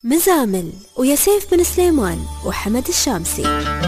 مزامل ويا سيف بن سليمان وحمد الشامسي.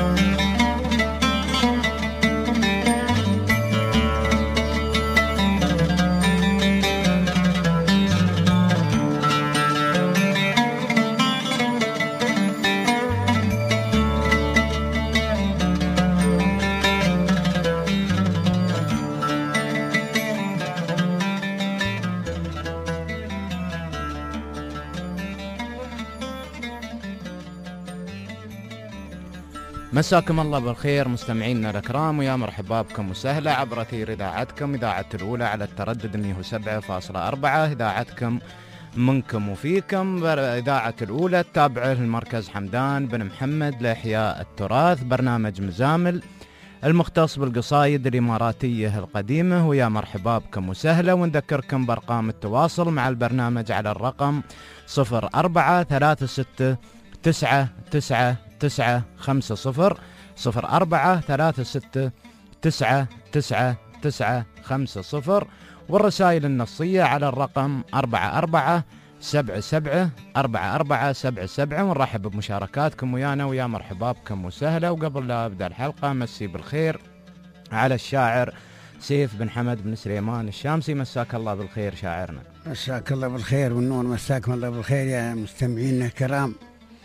مساكم الله بالخير مستمعينا الأكرام، ويا مرحبا بكم وسهلا عبر أثير إذاعتكم إذاعة الأولى على التردد 107.4. إذاعتكم منكم وفيكم، إذاعة الأولى التابعة للمركز حمدان بن محمد لإحياء التراث، برنامج مزامل المختص بالقصايد الإماراتية القديمة. ويا مرحبا بكم وسهلا، ونذكركم بأرقام التواصل مع البرنامج على الرقم 0436999950 0436999950، والرسائل النصية على الرقم 44774477. ونرحب بمشاركاتكم ويانا، ويا مرحبا بكم وسهلا. وقبل لا أبدأ الحلقة مسي بالخير على الشاعر سيف بن حمد بن سليمان الشامسي. مساك الله بالخير شاعرنا. مساك الله بالخير والنور، مساكم الله بالخير يا مستمعينا الكرام،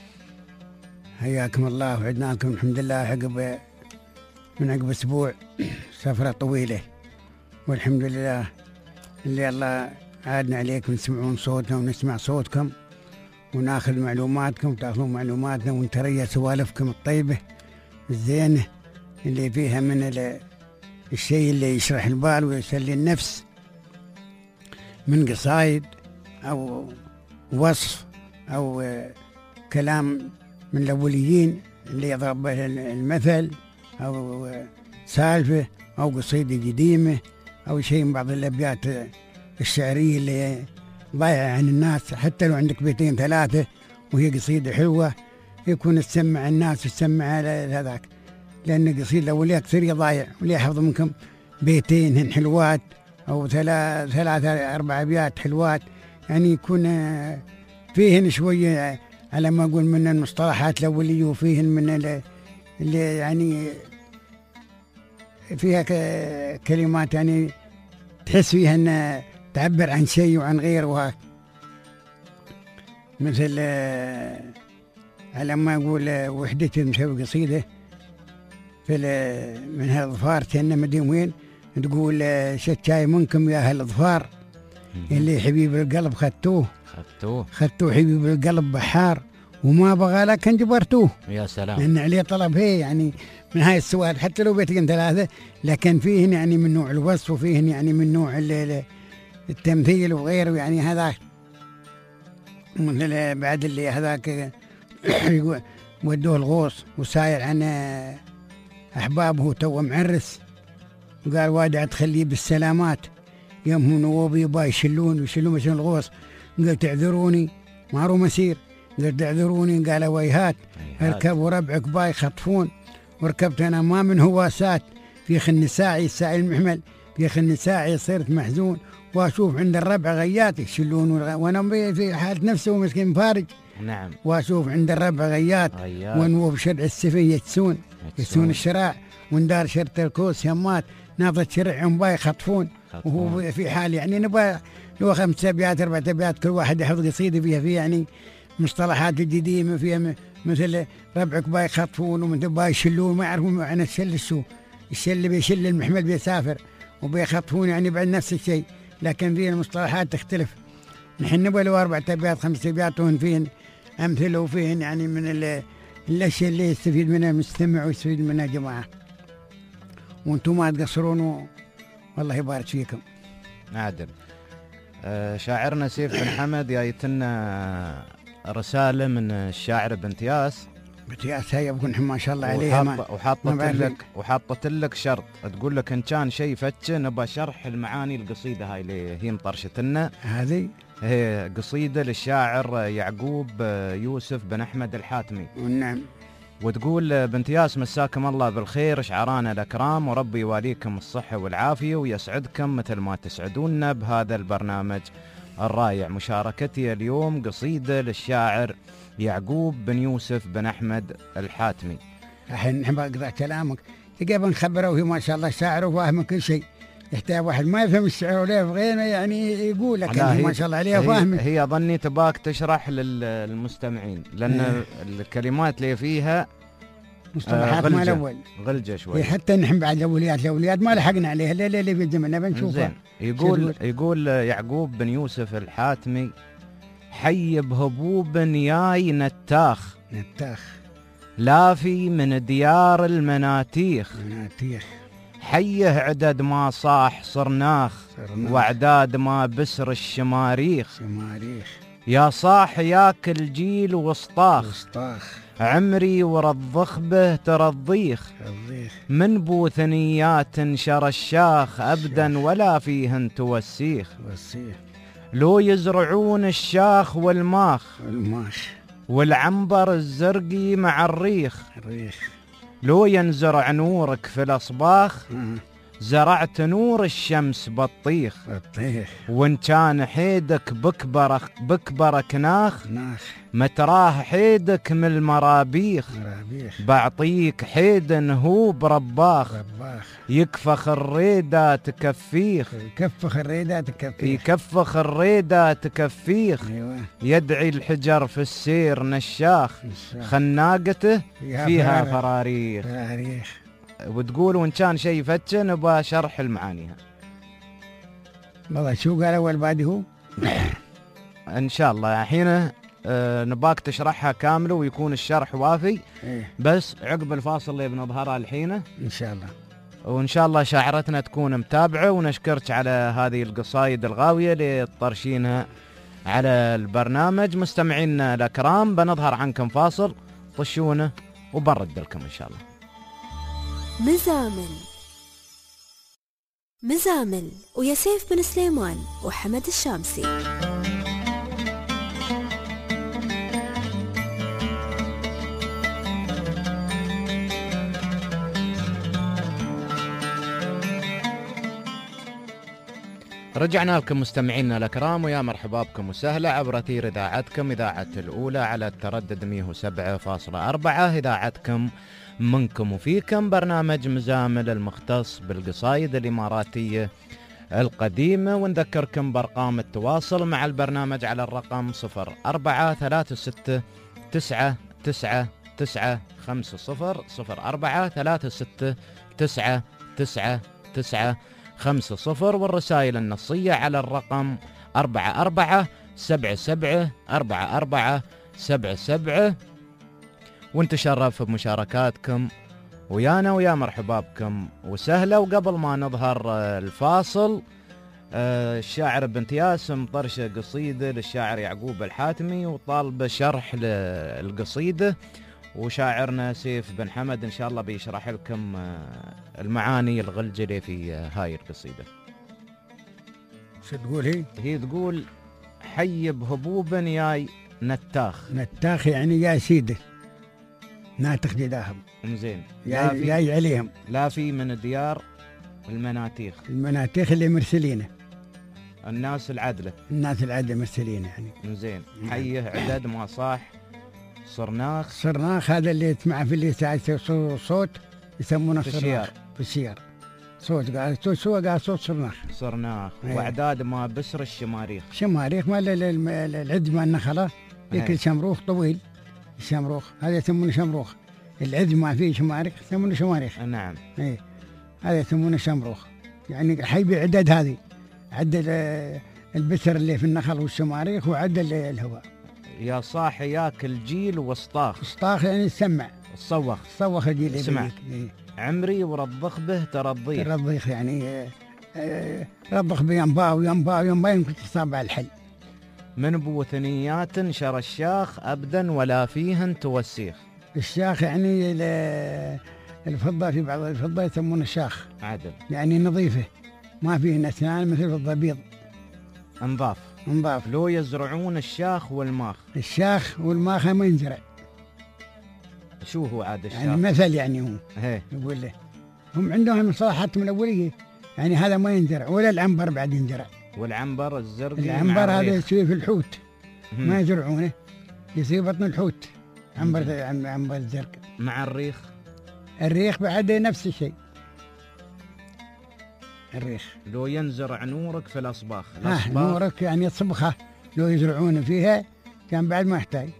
حياكم الله وعدنا لكم الحمد لله من عقب اسبوع سفرة طويلة، والحمد لله اللي الله عادنا عليكم نسمعون صوتنا ونسمع صوتكم وناخذ معلوماتكم وتاخذون معلوماتنا ونتريا سوالفكم الطيبة الزينة اللي فيها من الشيء اللي يشرح البال ويسلي النفس، من قصايد أو وصف أو كلام من الأوليين اللي يضرب به المثل، أو سالفة أو قصيدة قديمة أو شيء من بعض الأبيات الشعرية اللي ضايعة عن الناس. حتى لو عندك بيتين ثلاثة وهي قصيدة حلوة يكون تسمع الناس وتسمع هذاك، لأن قصيدة الأولية كثير ضايع، واللي يحفظ منكم بيتين هن حلوات أو ثلاثة أربع أبيات حلوات، يعني يكون فيهن شوية على ما أقول من المصطلحات الأولية، وفيهن من اللي يعني فيها كلمات يعني تحس فيها أن تعبر عن شيء وعن غيره، مثل على ما أقول وحدتي مسوي قصيدة في من هالظفار كأنه مدين وين تقول شتاي منكم يا هالظفار اللي حبيب القلب خدتوه حبيب القلب بحار وما بغى لكن جبرتوه. يا سلام، لأن عليه طلب هي يعني من هاي السؤال، حتى لو بيتين ثلاثة لكن فيهن يعني من نوع الوصف وفيهن يعني من نوع التمثيل وغيره، يعني هذا مثل بعد اللي هذاك ودوه الغوص وساير عن أحبابه تو معرس، وقال وادع تخليه بالسلامات يوم هو نوبي با يشلون مثل الغوص، قال تعذروني مارو مسير، قال تعذروني، قال ويهات اركبوا ربعك باي خطفون، وركبت انا ما من هواسات في خن ساعي الساعي المحمل، في خن ساعي صرت محزون، واشوف عند الربع غيات يشلون وانا في حالة نفسه مسكين فارج. نعم، واشوف عند الربع غيات ونوب شرع السفي يتسون الشراع، وندار شرط الكوس يمات ناظر شرعهم باي خطفون، وهو في حال يعني نبغى لو 5 أبيات 4 أبيات كل واحد يحفظ قصيدة فيها يعني مصطلحات جديدة فيها، مثل ربعك باي خطفون ومثل باي يشلون، ما يعرفون معنى الشل اللي بيشل المحمل بيسافر وبيخطفون يعني بعد نفس الشيء، لكن فيه المصطلحات تختلف. نحن نبغى له 4 أبيات 5 أبيات وهن فيهن أمثلة وفيهن يعني من الأشياء اللي يستفيد منها المستمع ويستفيد منها جماعة، وانتم ما تقصرون والله يبارك فيكم. عادل. شاعرنا سيف بن حمد جايتنا رسالة من الشاعر بنتياس هاي بكون ما شاء الله عليها، وحاطت لك شرط، تقول لك ان كان شيء فتش نبى شرح المعاني القصيدة هاي اللي هي مطرشت لنا. هذه هي قصيدة للشاعر يعقوب يوسف بن أحمد الحاتمي. نعم. وتقول بنتياس مساكم الله بالخير شعرانا الأكرام، وربي يواليكم الصحة والعافية ويسعدكم مثل ما تسعدونا بهذا البرنامج الرايع. مشاركتي اليوم قصيدة للشاعر يعقوب بن يوسف بن أحمد الحاتمي. الحين نحن بقرأ كلامك تجيب نخبره وهي ما شاء الله شاعر وفاهم كل شيء. يحتاج واحد ما يفهم الشعر ولا يبغينا يعني يقول لك ما شاء الله عليها فاهمة. هي ظني تباك تشرح للمستمعين لأن الكلمات اللي فيها مصطلحات ما الأول غلجة شوي. حتى نحن بعد الأوليات ما لحقنا عليها اللي في الزمن بنشوفها. يقول يعقوب بن يوسف الحاتمي: حي بهبوب ياي نتاخ لافي من ديار المناتيخ حيه عدد ما صاح صرناخ وعداد ما بسر الشماريخ يا صاح ياكل جيل وسطاخ عمري ورضخ به ترضيخ من بوثنيات شرشاخ أبدا ولا فيهن توسيخ لو يزرعون الشاخ والماخ والعنبر الزرقي مع الريخ لو ينزرع نورك في الأصباخ زرعت نور الشمس بطيخ وان كان حيدك بكبر كناخ متراه حيدك من المرابيخ بعطيك حيد هو برباخ يكفخ الريدة تكفيخ يكفخ الريدة تكفيخ يدعي الحجر في السير نشاخ خناقته فيها فراريخ. وتقول وإن كان شيء فتشن بشرح المعانيها. والله شو قال أول بعد هو إن شاء الله الحين نباك تشرحها كاملة ويكون الشرح وافي. بس عقب الفاصل اللي بنظهرها الحين إن شاء الله. وإن شاء الله شاعرتنا تكون متابعة ونشكرك على هذه القصايد الغاوية اللي تطرشينها على البرنامج. مستمعينا الأكرام بنظهر عنكم فاصل طشونه وبرد لكم إن شاء الله. مزامل ويا سيف بن سليمان وحمد الشامسي. رجعنا لكم مستمعينا الأكرام ويا مرحبا بكم وسهلا عبر أثير إذاعتكم إذاعة الأولى على التردد 107.4 إذاعتكم منكم وفيكم برنامج مزامل المختص بالقصايد الإماراتية القديمة. ونذكركم بأرقام التواصل مع البرنامج على الرقم 04369990 والرسائل النصية على الرقم 44774477. ونتشرف بمشاركاتكم ويانا ويا مرحبا بكم وسهلا. وقبل ما نظهر الفاصل الشاعر بنت ياسم طرشة قصيدة للشاعر يعقوب الحاتمي وطالب شرح القصيدة وشاعرنا سيف بن حمد إن شاء الله بيشرح لكم المعاني الغلجلة في هاي القصيدة. شو تقول هي تقول حي بهبوب ياي نتاخ يعني يا سيدي ناتخ جداهم زين جاي عليهم لا في من ديار المناتيخ اللي مرسلينه الناس العدلة مرسلينه يعني زين. حيه عدد ما صاح صرناخ هذا اللي تسمع في اللي ساعة صوت يسمونه صرناخ في الشيار صوت قال صوت صرناخ وعداد ما بسر الشماريخ ما العد ما النخلة ياكل شمروخ طويل الشمروخ هذا يسمونه شمروخ. العد ما فيه شماريخ يسمونه شماريخ. نعم هذا يسمونه شمروخ يعني حي بعدد هذه عدد البسر اللي في النخل والشماريخ وعدد الهواء. يا صاح ياكل جيل وسطاخ يعني السمع صوخ الجيل اسمع. عمري ورضخ به ترضيخ يعني رضخ بينباء يمكن تصابع الحل. من بوثنيات شرشاخ أبدا ولا فيهن توسيخ. الشاخ يعني الفضة في بعض الفضة يسمونه الشاخ عدل يعني نظيفة ما فيه أسنان مثل الفضة بيض انضاف. لو يزرعون الشاخ والماخ ما ينزرع. شو هو عاد الشاخ يعني مثل يعني هو يقول له هم عندهم مصطلحاتهم الأولية يعني هذا ما ينزرع ولا العنبر بعد ينزرع والعنبر الزرقي العنبر هذا الريخ. يسوي في الحوت، ما يزرعونه، يصير بطن الحوت. عنبر الزرق. مع الريخ. الريخ بعد نفس الشيء. الريخ لو ينزرع نورك في الأصباخ. نورك يعني الصبخة لو يزرعون فيها كان بعد ما يحتاج.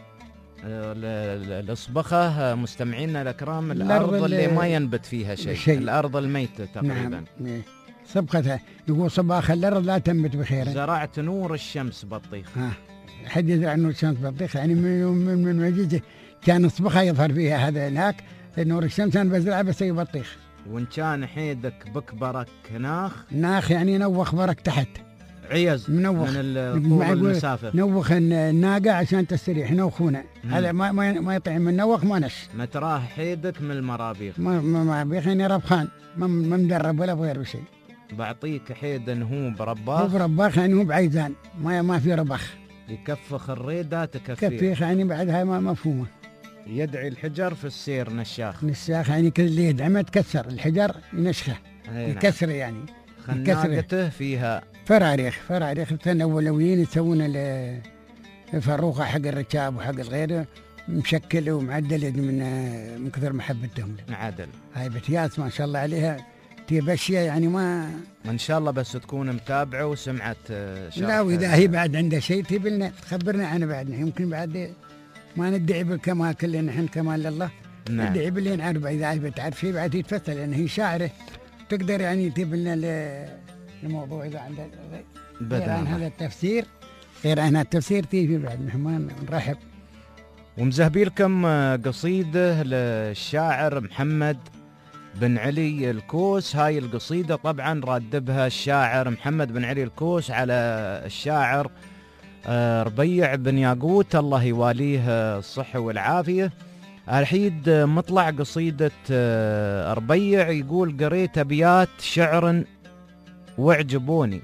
الأصبخة مستمعينا الأكرام الأرض اللي ما ينبت فيها شيء. الأرض الميتة تقريبا. نعم. صبختها يقول صباخ الأرض لا تنبت بخير. زرعت نور الشمس بطيخ. حد يزرع نور الشمس بطيخ، يعني من وجهه كان صبخة يظهر فيها هذا هناك نور الشمس. أنا بزرعها بس بطيخ. وإن كان حيدك بكبرك ناخ يعني نوخ برك تحت عيز منوخ من طول المسافة. نوخ الناقة عشان تستريح، نوخونه. هذا ما يطعم من نوخ ما نش. ما تراه حيدك من المرابيخ. ما بيخيني ربخان، ما مدرب ولا بغير شيء. بعطيك حيد هو برباخ. هو برباخ يعني هو بعيزان، ما في ربخ. يكفخ الريدة تكفيه. كفيخ يعني بعدها ما مفهومة. يدعي الحجر في السير نشاخ. نشاخ يعني كل اللي يدعمه تكسر الحجر ينشخه. يكسر يعني. خناقته فيها فراريخ الأولويين يسوون الفروخة حق الركاب وحق الغير مشكل ومعدل من كثر محبتهم له. عدل. هاي بتياس ما شاء الله عليها تبشية يعني ما ان شاء الله بس تكون متابعة وسمعت لا، واذا هي بعد عندها شيء تبي لنا تخبرنا عنه بعدنا. يمكن بعد ما ندعي بالكمال كلنا نحن كمال لله. نعم. ندعي باللي نعرف اذا بتعرف شيء بعد يتفصل لان هي شاعرة تقدر يعني تجيب لنا الموضوع اذا عندها غير عن هذا التفسير، غير عن التفسير تيجي بعد نحن ما نرحب. ومزهبي لكم قصيدة للشاعر محمد بن علي الكوس. هاي القصيدة طبعا رادبها الشاعر محمد بن علي الكوس على الشاعر ربيع بن ياقوت الله يواليه الصحة والعافية. الحيد مطلع قصيدة ربيع يقول: قريت أبيات شعر واعجبوني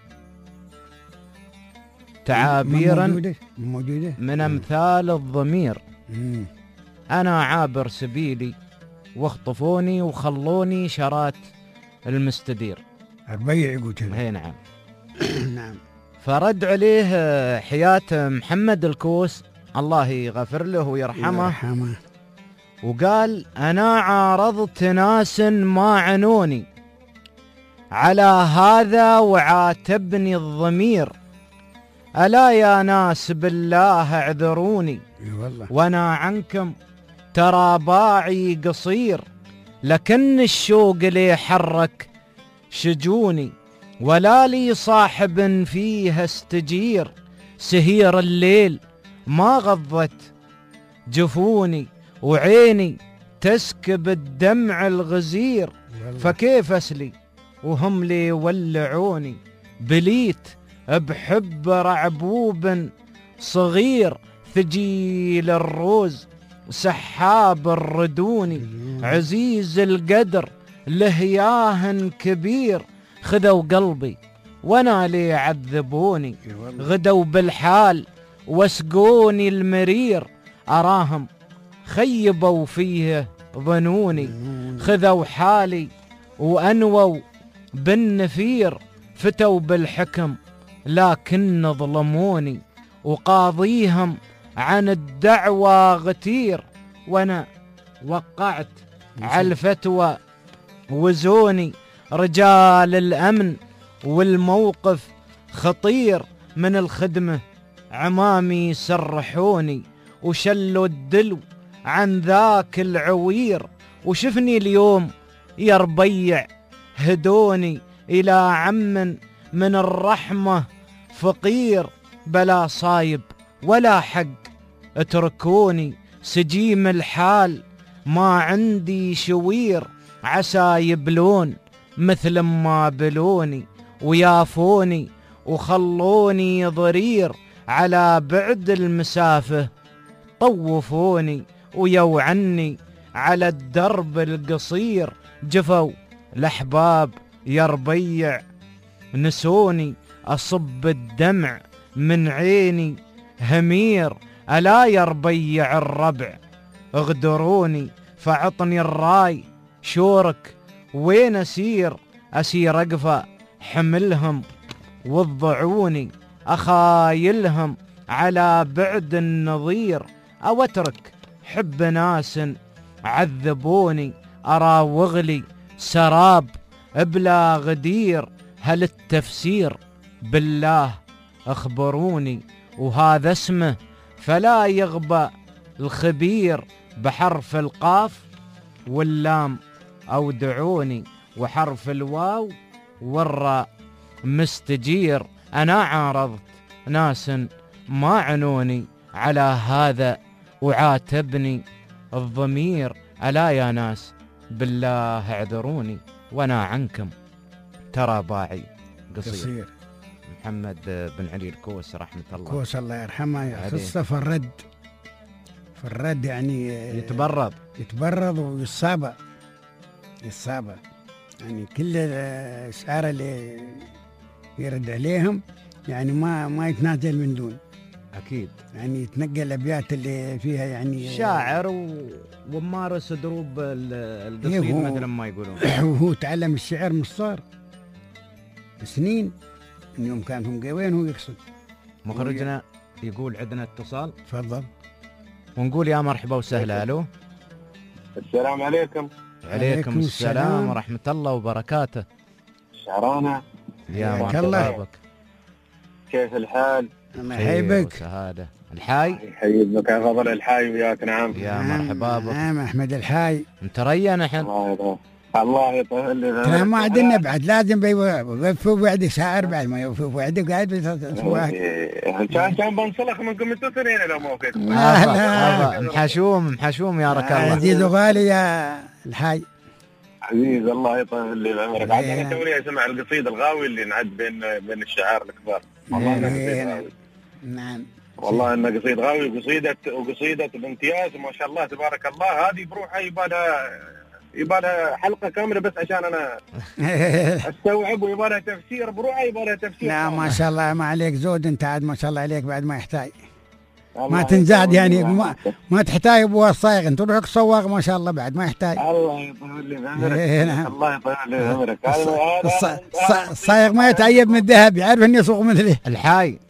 تعابيرا موجودة من أمثال الضمير. أنا عابر سبيلي واخطفوني وخلوني شرات المستدير. ربيع يقول كذا. هي نعم. نعم. فرد عليه حياة محمد الكوس الله يغفر له ويرحمه وقال: أنا عارضت ناس ما عنوني على هذا وعاتبني الضمير. ألا يا ناس بالله اعذروني وانا عنكم ترى باعي قصير. لكن الشوق لي حرك شجوني ولا لي صاحب فيها استجير. سهير الليل ما غضت جفوني وعيني تسكب الدمع الغزير. فكيف أسلي وهم لي يولعوني. بليت بحب رعبوب صغير ثجيل الروز سحاب الردوني. عزيز القدر لهياه كبير. خذوا قلبي وانا لي عذبوني. غدوا بالحال واسقوني المرير. أراهم خيبوا فيه ظنوني. خذوا حالي وأنووا بالنفير. فتوا بالحكم لكن ظلموني. وقاضيهم عن الدعوى غتير. وانا وقعت على الفتوى وزوني. رجال الأمن والموقف خطير. من الخدمة عمامي سرحوني وشلوا الدلو عن ذاك العوير. وشفني اليوم يا ربيع هدوني إلى عم من الرحمة فقير. بلا صايب ولا حق اتركوني. سجيم الحال ما عندي شوير. عسى يبلون مثل ما بلوني ويافوني وخلوني ضرير. على بعد المسافة طوفوني ويوعني على الدرب القصير. جفوا الأحباب يا ربيع نسوني. أصب الدمع من عيني همير. ألا يا ربيع الربع اغدروني. فعطني الراي شورك وين أسير. أسير أقفى حملهم والضعوني أخايلهم على بعد النظير، أو أترك حب ناس عذبوني أراوغ لي سراب بلا غدير. هل التفسير بالله أخبروني، وهذا اسمه فلا يغبى الخبير، بحرف القاف واللام أودعوني، وحرف الواو والراء مستجير. أنا عارضت ناس ما عنوني، على هذا وعاتبني الضمير. ألا يا ناس بالله اعذروني، وانا عنكم ترى باعي قصير. محمد بن علي الكوس رحمة الله. كوس الله يرحمه يخصه في الرد يعني يتبرد ويصابه يعني كل الأشعار اللي يرد عليهم يعني ما يتنازل من دون، أكيد يعني يتنقل الأبيات اللي فيها يعني شاعر ومارس دروب القصيد مثل ما يقولون. وهو تعلم الشعر من الصغر سنين، من يوم كان في مقاوين هو يقصد. مخرجنا يقول عندنا اتصال، تفضل ونقول يا مرحبا وسهلا. الو السلام عليكم. عليكم السلام ورحمة الله وبركاته. شعرانا يا مرحبا بك، كيف الحال؟ الله يحييك. سهادة الحاي يحييك بك يا فضل الحاي وياك. نعم يا مرحبا بك. نعم أحمد الحاي متريا نحن. الله يطول لي. ترى ما عندنا بعد، لازم بيوفوا وعدك شاعر، بعد ما يوفوا وعدك قاعد بيسواك. كان بنصلخ منكم انتم سنين لو ما وفيت. لا محشوم يا رك الله. عزيز وغالي يا الحاي عزيز، الله يطول لي بعمرك. عاد انا توني اسمع القصيد الغاوي اللي نعد بين الشعار الكبار. والله انه قصيد غاوي. نعم والله انه قصيد غاوي، وقصيدة بامتياز ما شاء الله تبارك الله. هذه بروحها يبالها حلقة كاملة بس عشان أنا أستوعب، ويبالها تفسير بروحها، يبالها تفسير. لا ما شاء الله ما عليك زود أنت، عاد ما شاء الله عليك بعد ما يحتاج ما تنزاد يعني ما تحتاج أبوها الصايغ، أنت روحك صواغ ما شاء الله بعد ما يحتاج. الله يطول لي بعمرك. الله يطول لي بعمرك. الصايغ ما يتعيب من الذهب، يعرف أن يسوق مثله. الحاي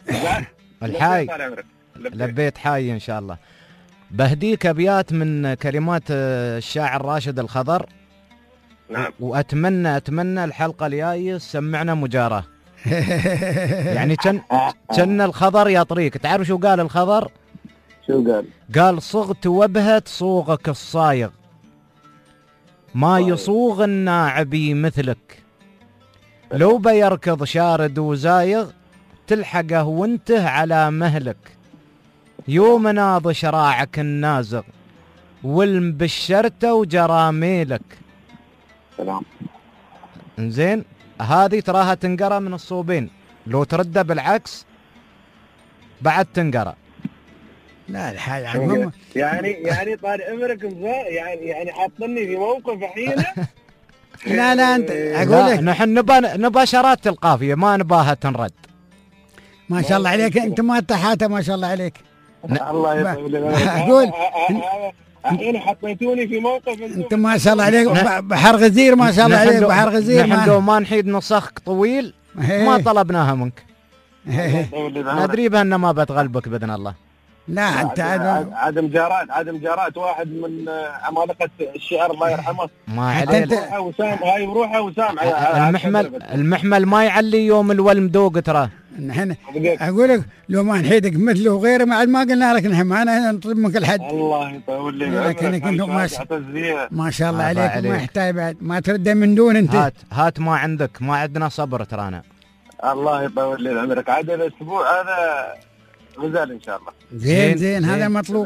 لبيت حاي إن شاء الله. بهديك أبيات من كلمات الشاعر راشد الخضر. نعم. وأتمنى الحلقة الجاية سمعنا مجاراة. يعني كان الخضر يطريك. تعرف شو قال الخضر؟ شو قال؟ قال صغت وبهت صوغك الصايغ، ما يصوغ الناعبي مثلك، لو بيركض شارد وزايغ تلحقه وانته على مهلك، يوم ناض شراعك النازغ والمبشرته وجراميلك. سلام. انزين هذه تراها تنقرا من الصوبين، لو ترده بالعكس بعد تنقرا. لا الحال يعني طال عمرك يعني حاطني في موقف حينه. لا انت اقول لك نحن نبى شرات القافيه، ما نباها تنرد. ما شاء الله عليك انت ما تحاته ما شاء الله عليك. الله يطول لك. اقول الحين حطيتوني في موقف انت ما شاء الله عليك بحر غزير ما شاء الله عليك بحر غزير. نحن لو ما نحيد نصخ طويل ما طلبناها منك. ندري بأن ما بتغلبك بإذن الله. لا انت عدم جارات واحد من عمالقة الشعر الله يرحمه. ما عليه. هاي بروحه وسام. المحمل ما يعلي يوم الولم دوق تراه. نحن اقول لك لو ما نحيدك مثله وغيره ما قلنا لك نحن معنا نطلب منك الحد. الله يطول لي ما شاء الله عليك. ما يحتاج بعد ما ترد من دون انت. هات ما عندك، ما عندنا صبر ترانا. الله يطول لي عمرك. عاد الاسبوع هذا غزال ان شاء الله. زين هذا المطلوب.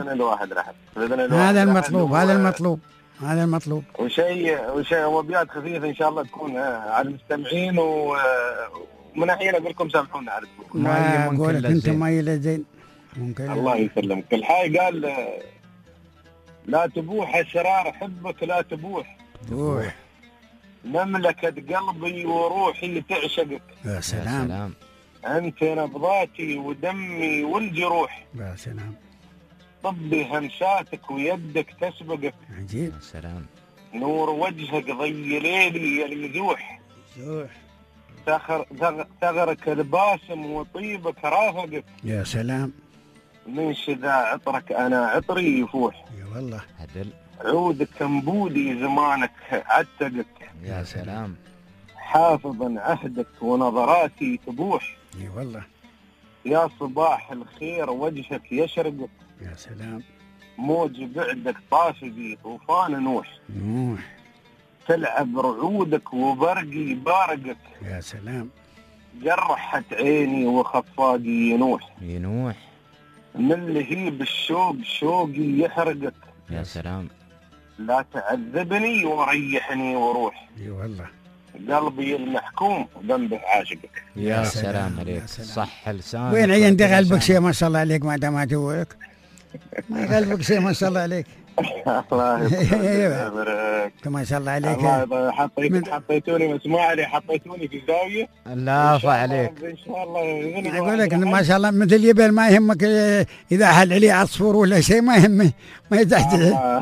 هذا المطلوب. وشيء وابيات خفيفه ان شاء الله تكون على المستمعين ومن احيانا اقول لكم سامحونا على الاسبوع. ما اقول لك انت ما زين ممكن. الله يسلمك. الحاي قال لا تبوح اسرار حبك، لا تبوح بوح مملكة قلبي وروحي تعشقك. يا سلام. أنت نبضاتي ودمي والجروح. يا سلام. طبي همساتك ويدك تسبقك. عجيب. يا سلام. نور وجهك ضي ليلي المزوح. ثغرك الباسم وطيبك رافقك، يا سلام. من شذا عطرك أنا عطري يفوح، يا والله. عدل. عودك كنبودي زمانك عتقك، يا سلام. حافظا عهدك ونظراتي تبوح، يا والله. يا صباح الخير وجهك يشرقك، يا سلام. موج بعدك طافقي طوفان نوح، نوح. تلعب رعودك وبرقي بارقك، يا سلام. جرحت عيني وخفاقي ينوح، ينوح. من لهيب الشوق شوقي يحرقك، يا سلام. لا تعذبني وريحني وروح، اي والله. قلبي المحكوم ذنبه عاشقك. يا سلام، سلام يا عليك. سلام. صح لسانك. وين عندك قلبك شيء ما شاء الله عليك، ما دام ادورك ما قلبك شيء ما شاء الله عليك. الله يبارك. ما شاء الله عليك. الله حطيتوني مسموع لي، حطيتوني في زاويه. لا عليك. ان شاء الله اقول لك ما شاء الله مثل يبل، ما يهمك اذا حل عليه عصفور ولا شيء، ما يهمه، ما يزعج.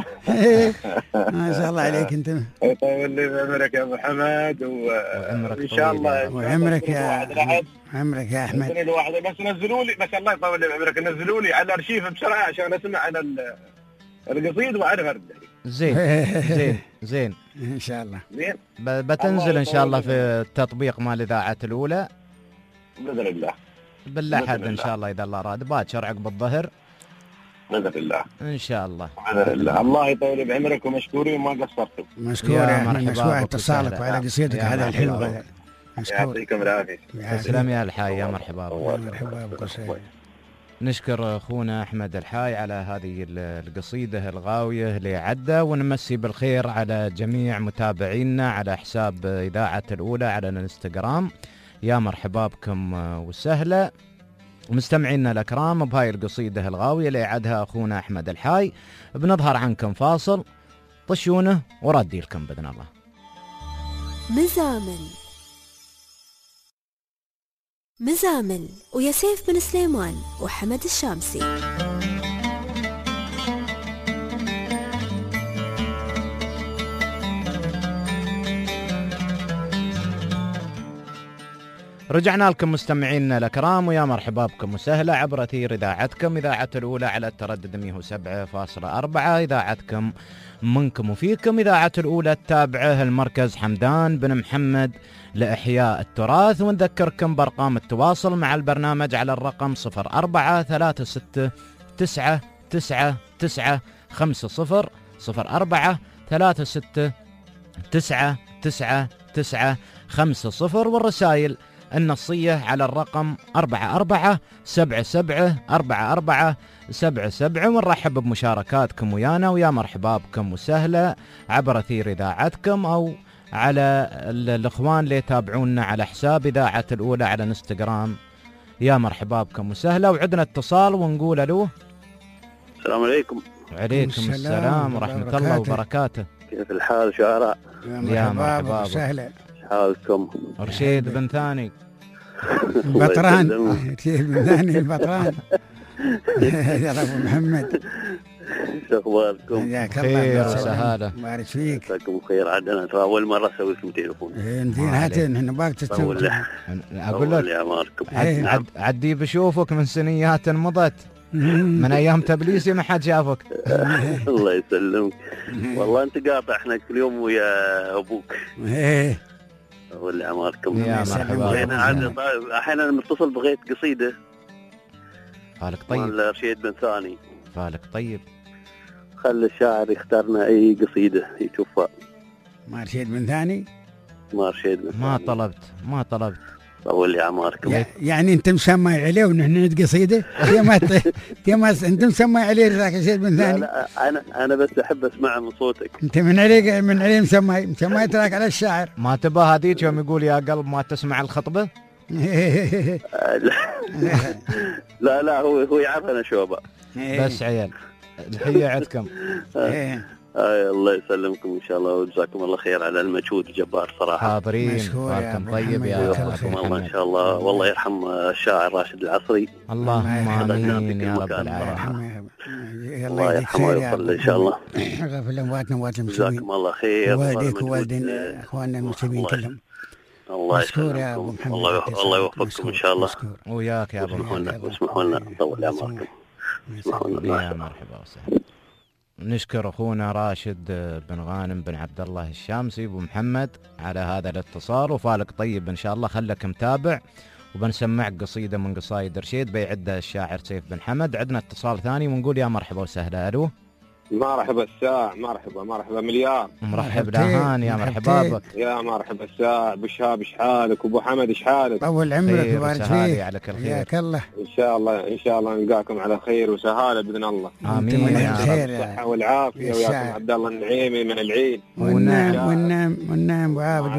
ما شاء الله عليك انت. يطول لي بعمرك يا ابو حمد، وان شاء الله وعمرك يا عمرك يا احمد. الواحده بس نزلوا لي، بس الله يطول لي بعمرك، نزلوا لي على الارشيف بسرعه عشان اسمع على القصيد واعرف ارد. زين زين ان شاء الله. زين. بتنزل ان شاء الله في التطبيق مال الاذاعه الاولى باذن الله. بالأحد ان شاء الله اذا الله راد، باكر عقب الظهر باذن الله. ان شاء الله. باذن الله. الله يطول بعمرك ومشكورين وما قصرتوا. مشكور يا احمد، مشكور اتصالك وعلى قصيدتك هذا الحلو هذا. مشكور. يعطيكم العافيه. تسلم يا الحاي، يا مرحبا. مرحبا ابو قصيد. نشكر اخونا احمد الحاي على هذه القصيده الغاويه لعده، ونمسي بالخير على جميع متابعينا على حساب اذاعه الاولى على الانستغرام. يا مرحبا بكم وسهلا. ومستمعينا الاكرام، بهاي القصيده الغاويه اللي اعدها اخونا احمد الحاي بنظهر عنكم فاصل، طشونه وردي لكم باذن الله. مزامل ويا سيف بن سليمان وحمد الشامسي. رجعنا لكم مستمعينا الأكرام، ويا مرحبا بكم وسهلا عبر أثير إذاعتكم إذاعة الأولى على التردد 107.4، إذاعتكم منكم وفيكم، إذاعة الأولى التابعة المركز حمدان بن محمد لإحياء التراث. ونذكركم بأرقام التواصل مع البرنامج على الرقم 0436999950 0436999950 والرسائل النصية على الرقم 44774477. ونرحب بمشاركاتكم ويانا، ويا مرحبا بكم وسهلا عبر أثير إذاعتكم أو على الإخوان اللي يتابعونا على حساب إذاعة الأولى على انستغرام. يا مرحبا بكم وسهلا. وعدنا اتصال ونقول ألو. السلام عليكم. وعليكم السلام ورحمة الله وبركاته. كيف الحال شعراء؟ يا مرحبا وسهلا. حالكم؟ رشيد بن ثاني البطران. رشيد بن ثاني البطران. يا ابو محمد، شو اخباركم؟ خير وسهاله. بارك فيك. مساكم خير. عاد انا ترى اول مره اسوي لكم تليفون. زين هاتين احنا باك تسوي. اقول لك يا ماركم. عدي بشوفك من سنيات مضت، من ايام تبليسي ما حد شافك. الله يسلمك. والله انت قاطع، احنا كل يوم ويا ابوك. ايه واللي عماركم. يا مرحبا. احيانا متصل بغيت قصيده. فالك طيب. رشيد بن ثاني. فالك طيب. خلي الشاعر يختارنا اي قصيده يشوفها. ما رشيد بن ثاني. ما رشيد بن ثاني. ما طلبت. واللي عماركم. يعني انت مسمى عليه ونحن نعيد قصيده؟ انت مسمى عليه ذاك رشيد بن ثاني؟ لا انا بس احب اسمع من صوتك. انت من عليه مسمى تراك على الشاعر. ما تبى هذيك يوم يقول يا قلب ما تسمع الخطبه؟ لا هو يعرف انا شوبه. بس عيال الحية عندكم. الله يسلمكم ان شاء الله، وجزاكم الله خير على المجهود الجبار صراحه. حاضرين. فالكم طيب يا وفقكم الله ان شاء الله. والله يرحم الشاعر راشد العصري. اللهم امين يا رب العالمين. الله يرحمه ويغفر له ان شاء الله. غفر لامواتنا واموات المسلمين. جزاكم الله خير. والديك ووالدين اخواننا المسلمين كلهم. الله مشكور يا أبو يسلمكم. محمد. الله يوفقكم إن شاء الله. مشكور. وياك يا ابو واسمحوا لنا نطول أعماركم. اسمحوا لنا. يا مرحبا وسهلا. نشكر اخونا راشد بن غانم بن عبد الله الشامسي ابو محمد على هذا الاتصال، وفالك طيب ان شاء الله، خلك متابع، وبنسمعك قصيده من قصايد رشيد بيعدها الشاعر سيف بن حمد. عندنا اتصال ثاني ونقول يا مرحبا وسهلا. الو مرحبا الساع، مرحبا مليار. مرحب دهان، يا مرحبا بك. يا مرحبا الساع. ابو شهاب ايش حالك؟ وابو حمد ايش حالك؟ طول عمرك وبارك فيك. على كل خير. حياك الله. ان شاء الله نلقاكم على خير وسهاله باذن الله. امين يا خير. الصحه والعافيه وياكم عبد الله النعيمي من العيد. والنعم وعابد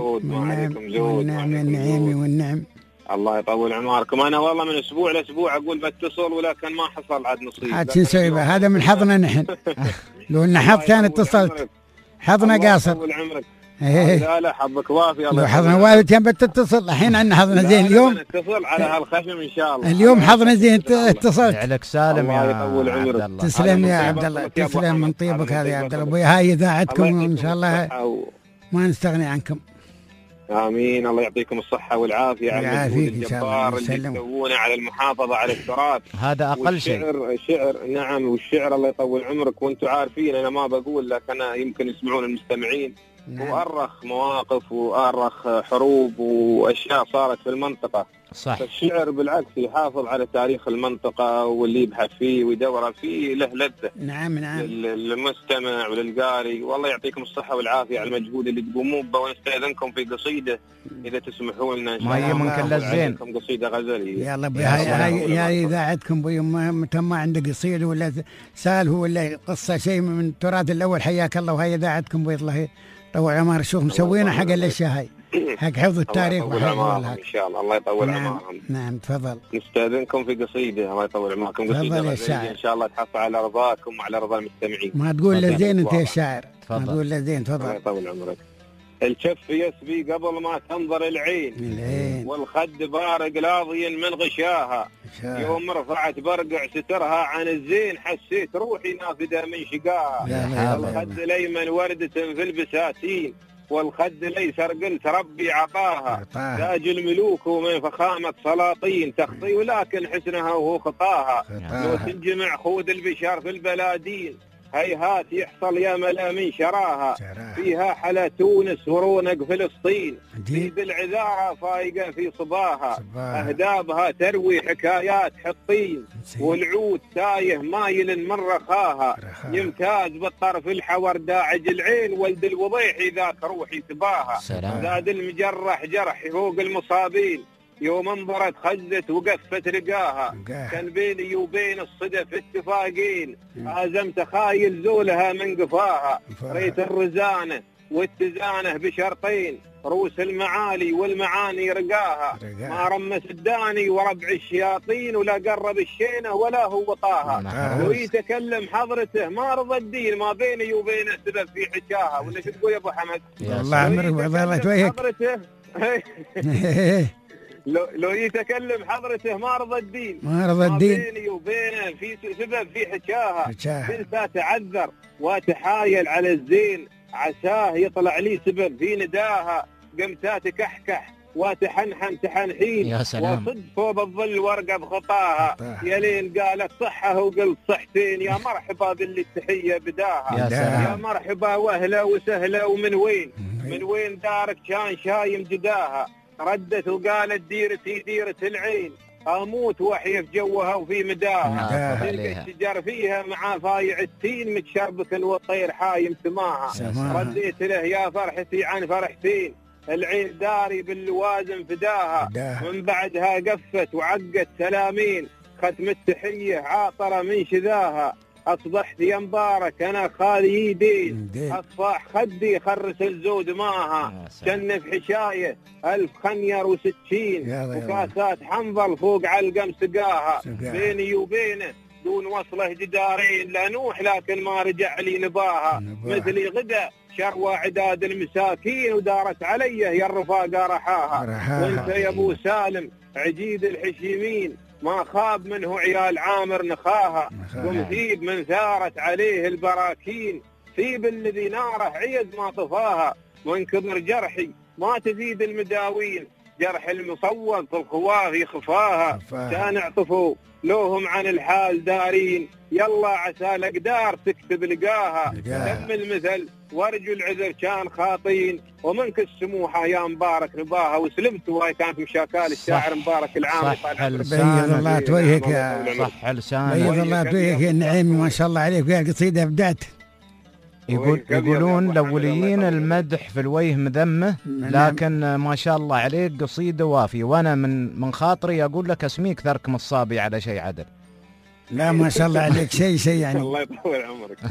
والنعم النعيمي والنعم. الله يطول عمركم. انا والله من اسبوع لاسبوع اقول بتصل ولكن ما حصل عاد نصيب. عاد شو نسوي بها؟ هذا من حظنا نحن. لو ان حظ كان اتصلت. حظنا قاصر. الله يطول عمرك. إيه. لا حظك وافي. لو حظنا وافي كان بتتصل. الحين عندنا حظنا زين اليوم. نتصل على هالخشم ان شاء الله. اليوم حظنا زين اتصلت. عليك سالم يا عبد الله. تسلم يا عبد الله، تسلم من طيبك هذا يا عبد الله. ابوي هاي اذاعتكم وان شاء الله ما نستغني عنكم. امين. الله يعطيكم الصحه والعافيه على المجهود الجبار اللي تسوونه على المحافظه على التراث. هذا اقل شيء. الشعر نعم، والشعر الله يطول عمرك. وانتم عارفين انا ما بقول لك، انا يمكن يسمعون المستمعين. وأرخ مواقف وأرخ حروب وأشياء صارت في المنطقة. صح. الشعر بالعكس يحافظ على تاريخ المنطقة، واللي يبحث فيه ويدور فيه له لذة. نعم. للمستمع وللقارئ. والله يعطيكم الصحة والعافية على المجهود اللي تقومون به. ونستأذنكم في قصيدة إذا تسمحوا لنا إن شاء الله. ما من كل الزين. قصيدة غزلية. يلا يا إذاعتكم بي ما تم عندك قصيدة ولا سالفة ولا قصة شيء من التراث الأول. حياك الله. وهي إذاعتكم بي الله طول عمر. شوف مسوينا حق الاشياء هاي، حق حفظ التاريخ وحفظ ان شاء الله. الله يطول عمرهم. نعم تفضل. نستاذنكم في قصيده. الله يطول عمركم. قصيده ان شاء الله تحصل على رضاكم وعلى رضا المستمعين. ما تقول لزين انت يا شاعر. ما تقول لزين. تفضل. الله يطول عمرك. الكف يسبي قبل ما تنظر العين، والخد بارق لاضي من غشاها. يوم رفعت برقع سترها عن الزين، حسيت روحي نافذة من شقاها. الخد الأيمن وردة في البساتين، والخد الأيسر قلت ربي عطاها. تاج الملوك ومن فخامة سلاطين، تخطي ولكن حسنها وهو خطاها. لو تنجمع خود البشر في البلادين، هيهات يحصل يا ملا من شراها. فيها حلا تونس ورونق فلسطين، بيد العذارة فايقة في صباها. أهدابها تروي حكايات حطين، والعود تايه مايل من رخاها. يمتاز بالطرف الحور داعج العين، ولد الوضيح ذاك روحي تباها. زاد المجرح جرح فوق المصابين، يوم انظرت خزت وقفت رقاها. كان بيني وبين الصدف اتفاقين، عازمت خايل زولها من قفاها. ريت الرزانة والتزانة بشرطين، روس المعالي والمعاني رقاها. ما رمس الداني وربع الشياطين، ولا قرب الشينة ولا هو طاها. لو يتكلم حضرته ما رضى الدين، ما بيني وبينه سبب في حكاها. ولا شو تقول يا ابو حمد؟ الله عمرك والله تويك. لو يتكلم حضرته ما رضى الدين، ما بيني وبينه في سبب في حكاها. كنت أتعذر وأتحايل على الزين، عساه يطلع لي سبب في نداها. قمت أتكحكح وأتحنحن تحنحين، وصدفوا بالظل ورقة بخطاها. يا لين قالت صحة وقلت صحتين، يا مرحبا باللي التحية بداها. يا مرحبا وأهلا وسهلا. ومن وين دارك كان شايم جداها. ردت وقالت ديرتي ديرة العين، أموت وحي في جوها وفي مداها. تلقى الشجر فيها مع فايع التين، متشربك والطير حايم سماها. رديت له يا فرحتي عن فرحتين، العين داري باللوازم فداها. من بعدها قفت وعقت سلامين، ختم التحية عاطرة من شذاها. أصبحت يا مبارك أنا خالي يدين، أصفاح خدي خرس الزود معها. شنف حشاية 1000 خنير وسكين، وكاسات حنظل فوق علقم سقاها. بيني وبينه دون وصله جدارين، لا نوح لكن ما رجع لي نباها. مثلي غدا شروى عداد المساكين، ودارت علي يا الرفاقة رحاها. وانت يا ابو سالم عجيد الحشيمين، ما خاب منه عيال عامر نخاها. ومثيب من ثارت عليه البراكين، ثيب الذي ناره عيد ما طفاها. من كبر جرحي ما تزيد المداوين، جرح المصوت الخواف خفاها، كان اعطفوا لوهم عن الحال دارين، يلا عسى الاقدار تكتب لقاها، تم المثل وارجو العذر كان خاطين، ومنك السموحه يا مبارك نباها، وسلمت وهي كانت مشاكال الشاعر مبارك العام. صح بيض الله توجهك يا صح لسانك، بيض الله توجهك يا النعيمي، ما شاء الله عليك، ويا القصيده ابدعت. يقولون الاوليين المدح في الوجه مذمه، لكن ما شاء الله عليك قصيده وافيه، وانا من خاطري اقول لك اسميك ثركم الصابي على شيء عدل. لا ما شاء الله عليك شيء يعني. الله يطول عمرك.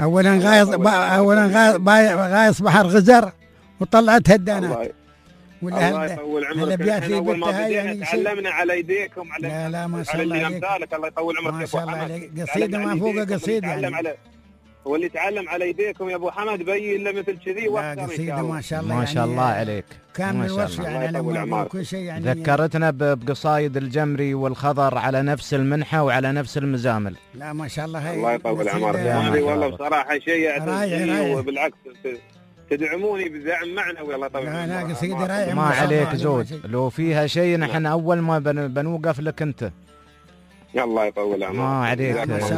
اولا غايص بحر غزر وطلعت هدانات. الله يطول عمرك. الابيات اللي اول ما قلتها بدينا يعني تعلمنا على ايديكم، على لا ما شاء الله عليك. الله يطول عمرك. ما شاء الله عليك، قصيده ما فوق قصيده يعني. واللي يتعلم على يديكم يا ابو حمد بين له مثل كذي واكثر. قصيده ما شاء الله ما شاء الله عليك، كامل الوصف يعني على كل شيء يعني. ذكرتنا بقصايد الجمري والخضر على نفس المنحة وعلى نفس المزامل. لا ما شاء الله. هاي الله يطول عمرك. هذه والله بصراحه شيء يعتز، وبالعكس تدعموني بدعم معنوي. الله يطول عمرك. لا قصيده رايعه ما عليك زود، لو فيها شيء نحن اول ما بنوقف لك انت. الله يطول عمرك. ما عليك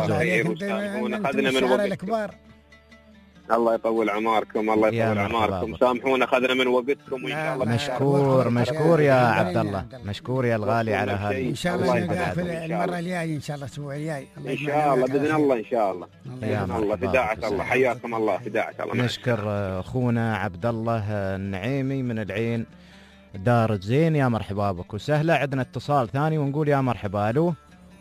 اخذنا من وقتكم. الله يطول عماركم، الله يطول عماركم، سامحونا اخذنا من وقتكم، وان شاء الله مشكور يا عبد الله، مشكور يا الغالي على هذا. ان شاء الله نلقى في المره الجايه ان شاء الله الاسبوع الجاي ان شاء الله باذن الله. ان شاء الله باذن الله. فداعة الله، حياكم الله، فداعة الله. نشكر اخونا عبد الله النعيمي من العين دار الزين. يا مرحبا بك وسهلا. عندنا اتصال ثاني ونقول يا مرحبا. الو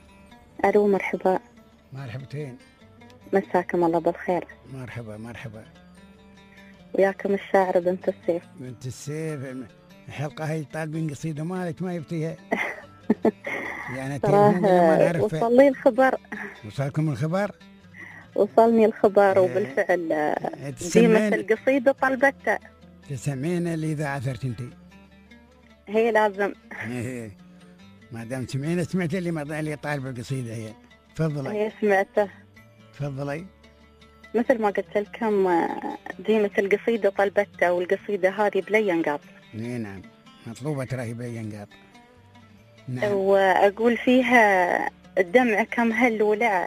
مرحبا. مرحبتين. مساكم الله بالخير. مرحبا. وياكم الشاعر بنت السيف. بنت السيف، الحلقة هاي طالبين قصيدة مالك ما يبتيها. يعني وصل لي الخبر. وصلكم الخبر؟ وصلني الخبر وبالفعل ديمة القصيدة طلبتها. تسمعين اللي إذا عثرت انتي؟ هي لازم. ما دام سمعينا، سمعت اللي طالب القصيدة هي. تفضلي. هي سمعته. تفضلي. مثل ما قلت لكم ديمة القصيدة طلبتها، والقصيدة هذه بلي نقاط. نعم مطلوبة تراهي بلي نقاط. نعم. وأقول فيها الدمع كم هل ولع،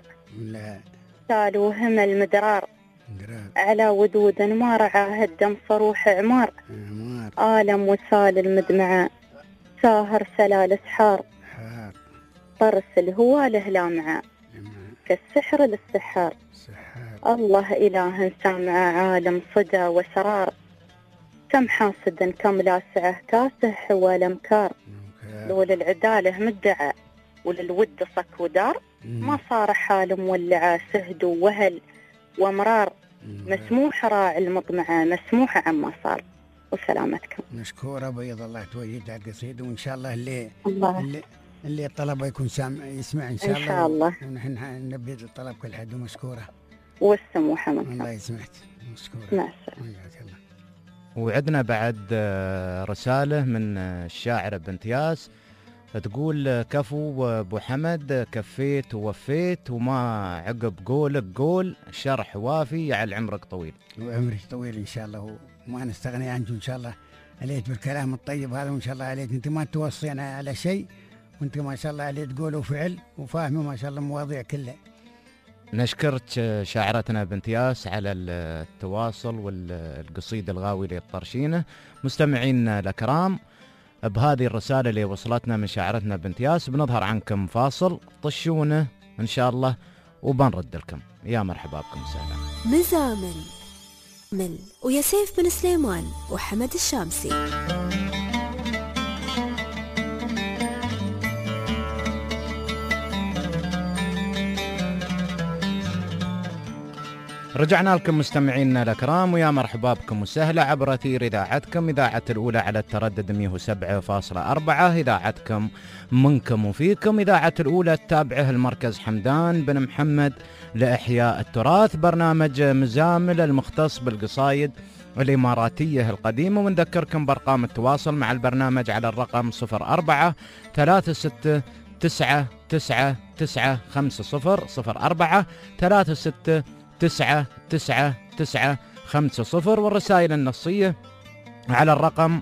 سال وهم المدرار، على ودود ما رعاه الدم صروح عمار، آلم وسال المدمعة ساهر سلال اسحار، طرس الهوى له لامعة كالسحر للسحار، الله إله سامع عالم صدى وسرار، كم حاسد كم لاسعه كاسه حوى مكار، لو للعداله مدعى وللود صك ودار، ما صار حال مولعه سهد ووهل ومرار، مسموح راعي المطمعه مسموحه عما صار. وسلامتكم. مشكورة بيض الله توجد على القصيدة، وإن شاء الله اللي طلبه يكون يسمع إن شاء الله. إن شاء الله. ونحن نبيد الطلب كل حد. ومشكورة. والسموحة منكم. الله يسمحك. مشكورة. مع السلامة. وعندنا بعد رسالة من الشاعرة بنت ياس تقول: كفو ابو حمد، كفيت ووفيت، وما عقب قولك قول، شرح وافي يعل عمرك طويل. وعمرك طويل ان شاء الله، وما نستغني عنك ان شاء الله. عليك بالكلام الطيب هذا، وان شاء الله عليك انت ما توصينا على شيء، وانت ما شاء الله عليك تقول وفعل وفاهمه ما شاء الله المواضيع كلها. نشكرك شاعرتنا بنت ياس على التواصل والقصيدة الغاوي للطرشينة. مستمعينا الكرام، بهذه الرسالة اللي وصلتنا من شاعرتنا بنت ياس بنظهر عنكم فاصل، طشونا إن شاء الله وبنرد لكم. يا مرحبا بكم وسهلا. مزامل ويا سيف بن سليمان وحمد الشامسي. رجعنا لكم مستمعينا الأكرام، ويا مرحبا بكم وسهلا عبر أثير إذاعتكم، إذاعة الأولى على التردد 107.4، إذاعتكم منكم وفيكم، إذاعة الأولى التابعة المركز حمدان بن محمد لإحياء التراث، برنامج مزامل المختص بالقصايد الإماراتية القديمة. ونذكركم بأرقام التواصل مع البرنامج على الرقم 04-3699-50 والرسائل النصية على الرقم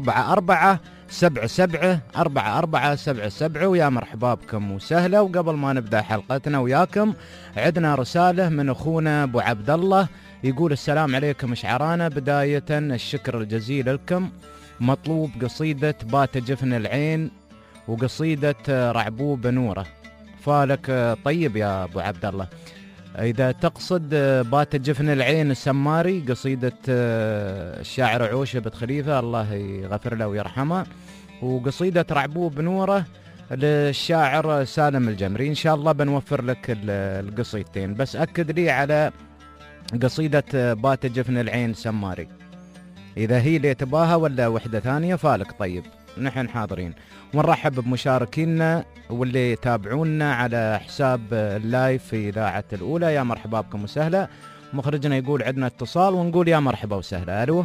4477 ويا مرحبا بكم وسهلا. وقبل ما نبدأ حلقتنا وياكم عندنا رسالة من أخونا أبو عبد الله يقول: السلام عليكم شعرانا، بداية الشكر الجزيل لكم. مطلوب قصيدة بات جفن العين وقصيدة رعبوب نوره. فالك طيب يا أبو عبد الله. إذا تقصد بات جفن العين السماري قصيدة الشاعر عوشة بن خليفة الله يغفر له ويرحمه، وقصيدة رعبوب نوره للشاعر سالم الجمري. إن شاء الله بنوفر لك القصيدتين، بس أكد لي على قصيدة بات جفن العين سماري إذا هي اللي تباها ولا وحدة ثانية. فالك طيب، نحن حاضرين ونرحب بمشاركينا واللي يتابعونا على حساب اللايف في إذاعة الأولى. يا مرحبا بكم وسهلا. مخرجنا يقول عندنا اتصال ونقول يا مرحبا وسهلا. ألو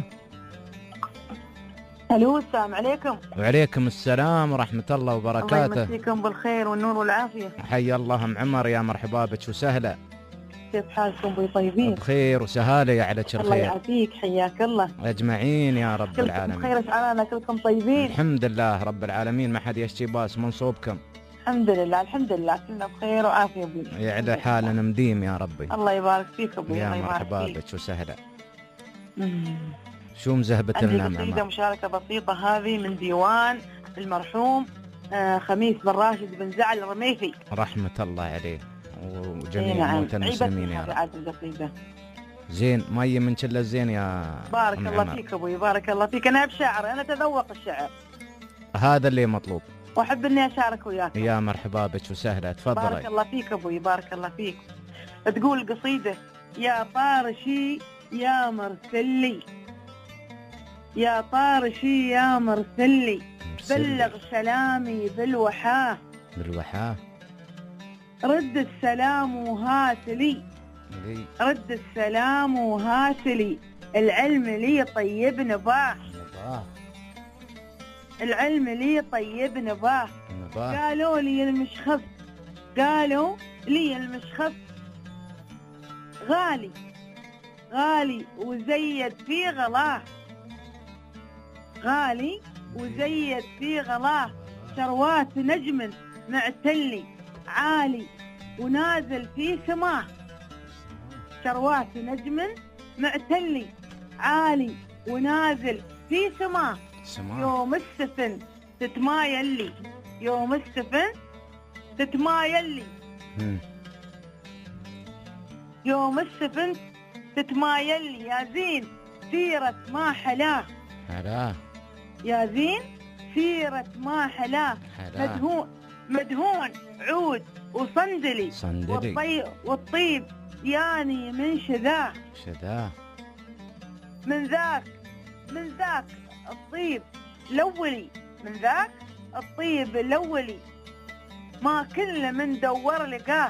الو، السلام عليكم. وعليكم السلام ورحمة الله وبركاته. الله يمسيكم بالخير والنور والعافية. حي الله ام عمر، يا مرحبا بك وسهلا. كيف حالكم بي طيبين؟ بخير وسهالة يا على الخير. الله يعافيك، حياك الله أجمعين يا رب العالمين. كلكم بخير شعرانا، كلكم طيبين الحمد لله رب العالمين، ما حد يشتي باس من صوبكم. الحمد لله الحمد لله، كلنا بخير وعافية بي. يعلى حالنا مديم يا ربي. الله يبارك فيك ابوي. يا مرحبا بك وسهلا. شو مزهبت لنا عندي قصيدة مشاركة بسيطة هذه من ديوان المرحوم خميس بن راشد بن زعل الرميثي رحمة الله عليه وجميع موتى المسلمين يا رب. زين ما من كل الزين يا بارك الله فيك ابوي، بارك الله فيك. انا بشعر، انا اتذوق الشعر، هذا اللي مطلوب، واحب اني اشارك وياك. يا مرحبا بك وسهلا، تفضلي. بارك الله فيك ابوي، بارك الله فيك. تقول القصيدة: يا طارشي يا مرسلي، يا طارشي يا مرسلي، بلغ سلامي بالوحاه، بالوحاه، رد السلام وهات لي، رد السلام وهات لي، العلم لي طيب نباه، العلم لي طيب نباه. قالوا لي المشخص، قالوا لي المشخص غالي، غالي وزيد في غلاه، غالي وزيد في غلاه، ثروات نجم معتلي، عالي ونازل في سماه، ثروات نجم معتلي، عالي ونازل في سماه. يوم السفن تتمايل لي، يوم السفن تتمايل لي، يوم السفن تتمايل لي، يا زين سيرة ما حلاه، حلاه يا زين سيرة ما حلاه، مدهون مدهون عود وصندلي، والطيب ياني من شذاه، شذاه من ذاك الطيب الأولي، من ذاك الطيب الأولي، ما كل من دور لقاه،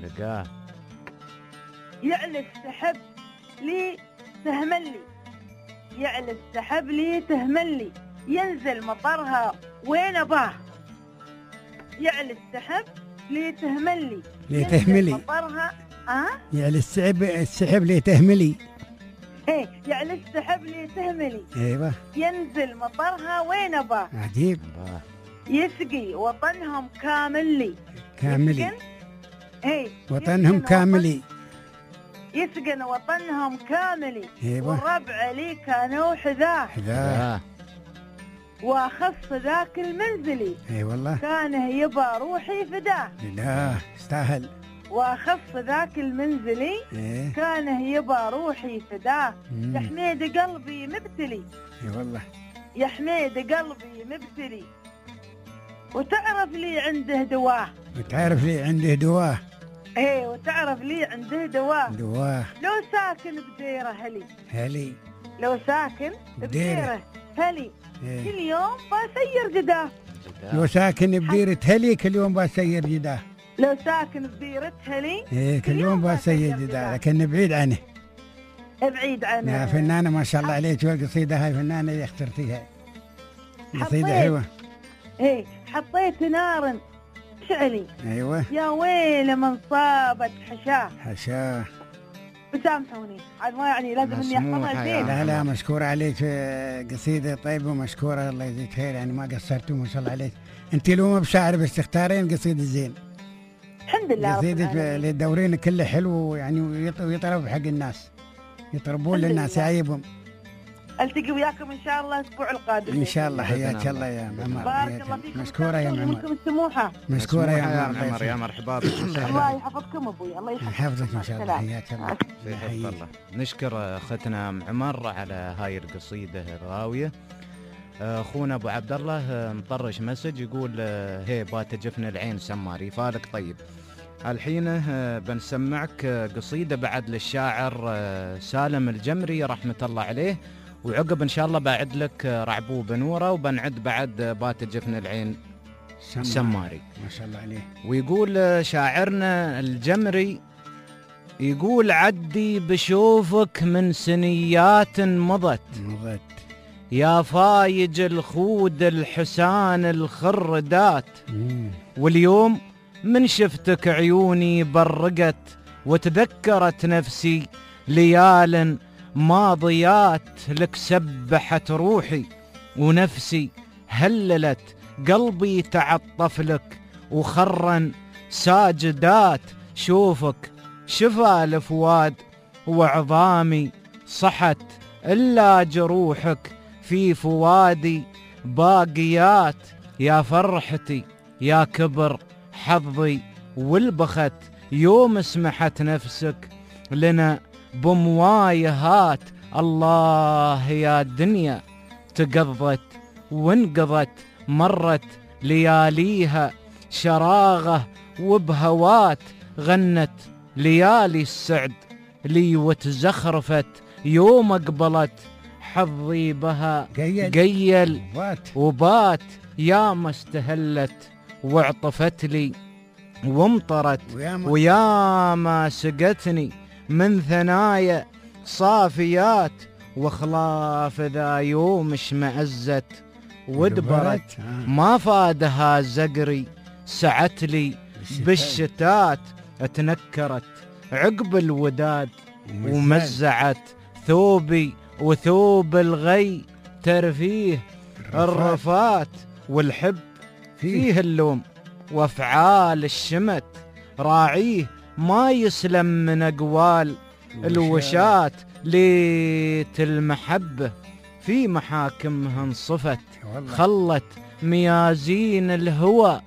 يعلى السحب لي تهملي، يعلى السحب لي تهملي، ينزل مطرها وين أباه، يعلى السحب لي تهملي، لي تهملي مطرها يعلى السحب لي تهملي، ايه يعلى السحب لي تهملي، ايوه، ينزل مطرها وين أباه، عجيب، يسقي وطنهم كاملي، كاملي، ايه وطنهم كاملي، يسكن وطنهم كاملي، ايوه، والربع لي كانوا حذاه، واخص ذاك المنزلي، اي والله، كان يبا روحي فداه، لا استاهل، واخص ذاك المنزلي، كان يبا روحي فداه، يا حميد قلبي مبتلي، اي والله، يا حميد قلبي مبتلي، وتعرف لي عنده دواه، وتعرف لي عنده دواه، ايه وتعرف لي عنده دواه، لو ساكن بديره هلي، لو ساكن بديره هلي، كل يوم بسير جداه، لو ساكن بديرة هلي كل يوم بسير جداه، لو ساكن بديرة هلي ايه كل يوم بسير جداه، لكن بعيد عنه، بعيد عنه. يا فنانة ما شاء الله عليك، والقصيدة هاي فنانة اللي اخترتيها، قصيدة حلوة. ايه حطيت نار شعلي، ايوه، يا ويل من صابت حشاه، حشاه، وسامحوني عاد ما يعني لازم اني احفظها زين. لا مشكورة عليك، قصيدة طيبة ومشكورة، الله يجزيك خير، يعني ما قصرتوا ما شاء الله عليك. انت لو ما بشاعر بس تختارين قصيدة زين. الحمد لله. قصيدة للدورين كله حلو يعني، ويطرب حق الناس، يطربون للناس يعيبهم. التقي وياكم ان شاء الله الاسبوع القادم ان شاء الله. حياك الله يا معمر. بارك الله فيكم. مشكورة يا معمر. السموحة. مشكورة يا معمر. يا مرحبا بك. الله يحفظكم ابوي. الله يحفظك ان شاء الله. حياك الله. في حفظ الله. نشكر اختنا معمر على هاي القصيدة الراوية. اخونا ابو عبد الله مطرش مسج يقول هي بات جفن العين سماري فالك. طيب الحين بنسمعك قصيدة بعد للشاعر سالم الجمري رحمة الله عليه، وعقب ان شاء الله بعد لك رعبوب نوره، وبنعد بعد بات جفن العين سماري. ما شاء الله عليه. ويقول شاعرنا الجمري، يقول عدي بشوفك من سنيات مضت يا فايج الخود الحسان الخردات، واليوم من شفتك عيوني برقت وتذكرت نفسي ليال ماضيات، لك سبحت روحي ونفسي هللت، قلبي تعطف لك وخرن ساجدات، شوفك شفى الفؤاد وعظامي صحت، إلا جروحك في فؤادي باقيات، يا فرحتي يا كبر حظي والبخت، يوم سمحت نفسك لنا بموايهات، الله يا الدنيا تقضت وانقضت، مرت لياليها شراغة وبهوات، غنت ليالي السعد لي وتزخرفت، يوم اقبلت حظي بها قيل وبات، يا ما استهلت واعطفت لي وامطرت، ويا ما سقتني من ثنايا صافيات، وخلاف ذا يوم اشمأزت وادبرت، ما فادها زقري سعت لي بالشتات، اتنكرت عقب الوداد ومزعت ثوبي وثوب الغي، ترفيه الرفات، والحب فيه اللوم وافعال الشمت، راعيه ما يسلم من اقوال الوشات، ليت المحبة في محاكمها انصفت، خلت ميازين الهوى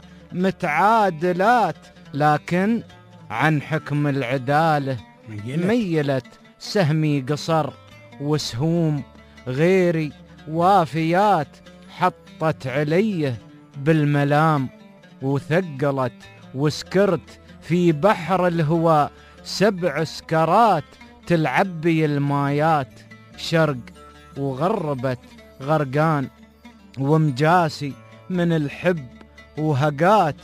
متعادلات، لكن عن حكم العدالة ميلت، سهمي قصر وسهوم غيري وافيات، حطت عليه بالملام وثقلت، وسكرت في بحر الهوى 7 سكرات، تلعبي المايات شرق وغربت غرقان، ومجاسي من الحب وهقات،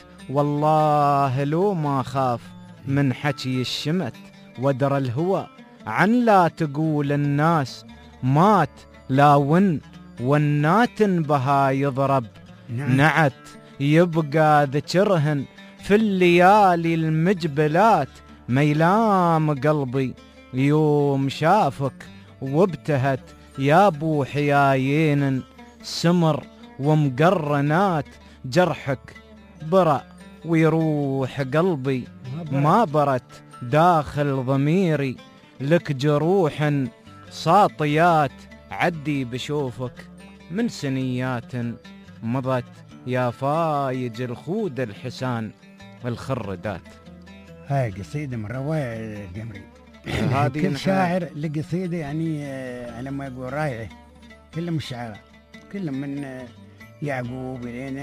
والله لو ما خاف من حكي الشمت، ودر الهوى عن لا تقول الناس مات، لا ونات بها يضرب نعت، يبقى ذكرهن في الليالي المجبلات، ميلام قلبي يوم شافك وابتهت، يا ابو حيايين سمر ومقرنات، جرحك برأ ويروح قلبي ما برت، داخل ضميري لك جروح ساطيات، عدي بشوفك من سنيات مضت، يا فايج الخود الحسان الخردات. هاي قصيدة من رواية الجمري. كل شاعر لقصيدة يعني على ما يقول رايعة، كلهم الشعراء كلهم من يعقوب لين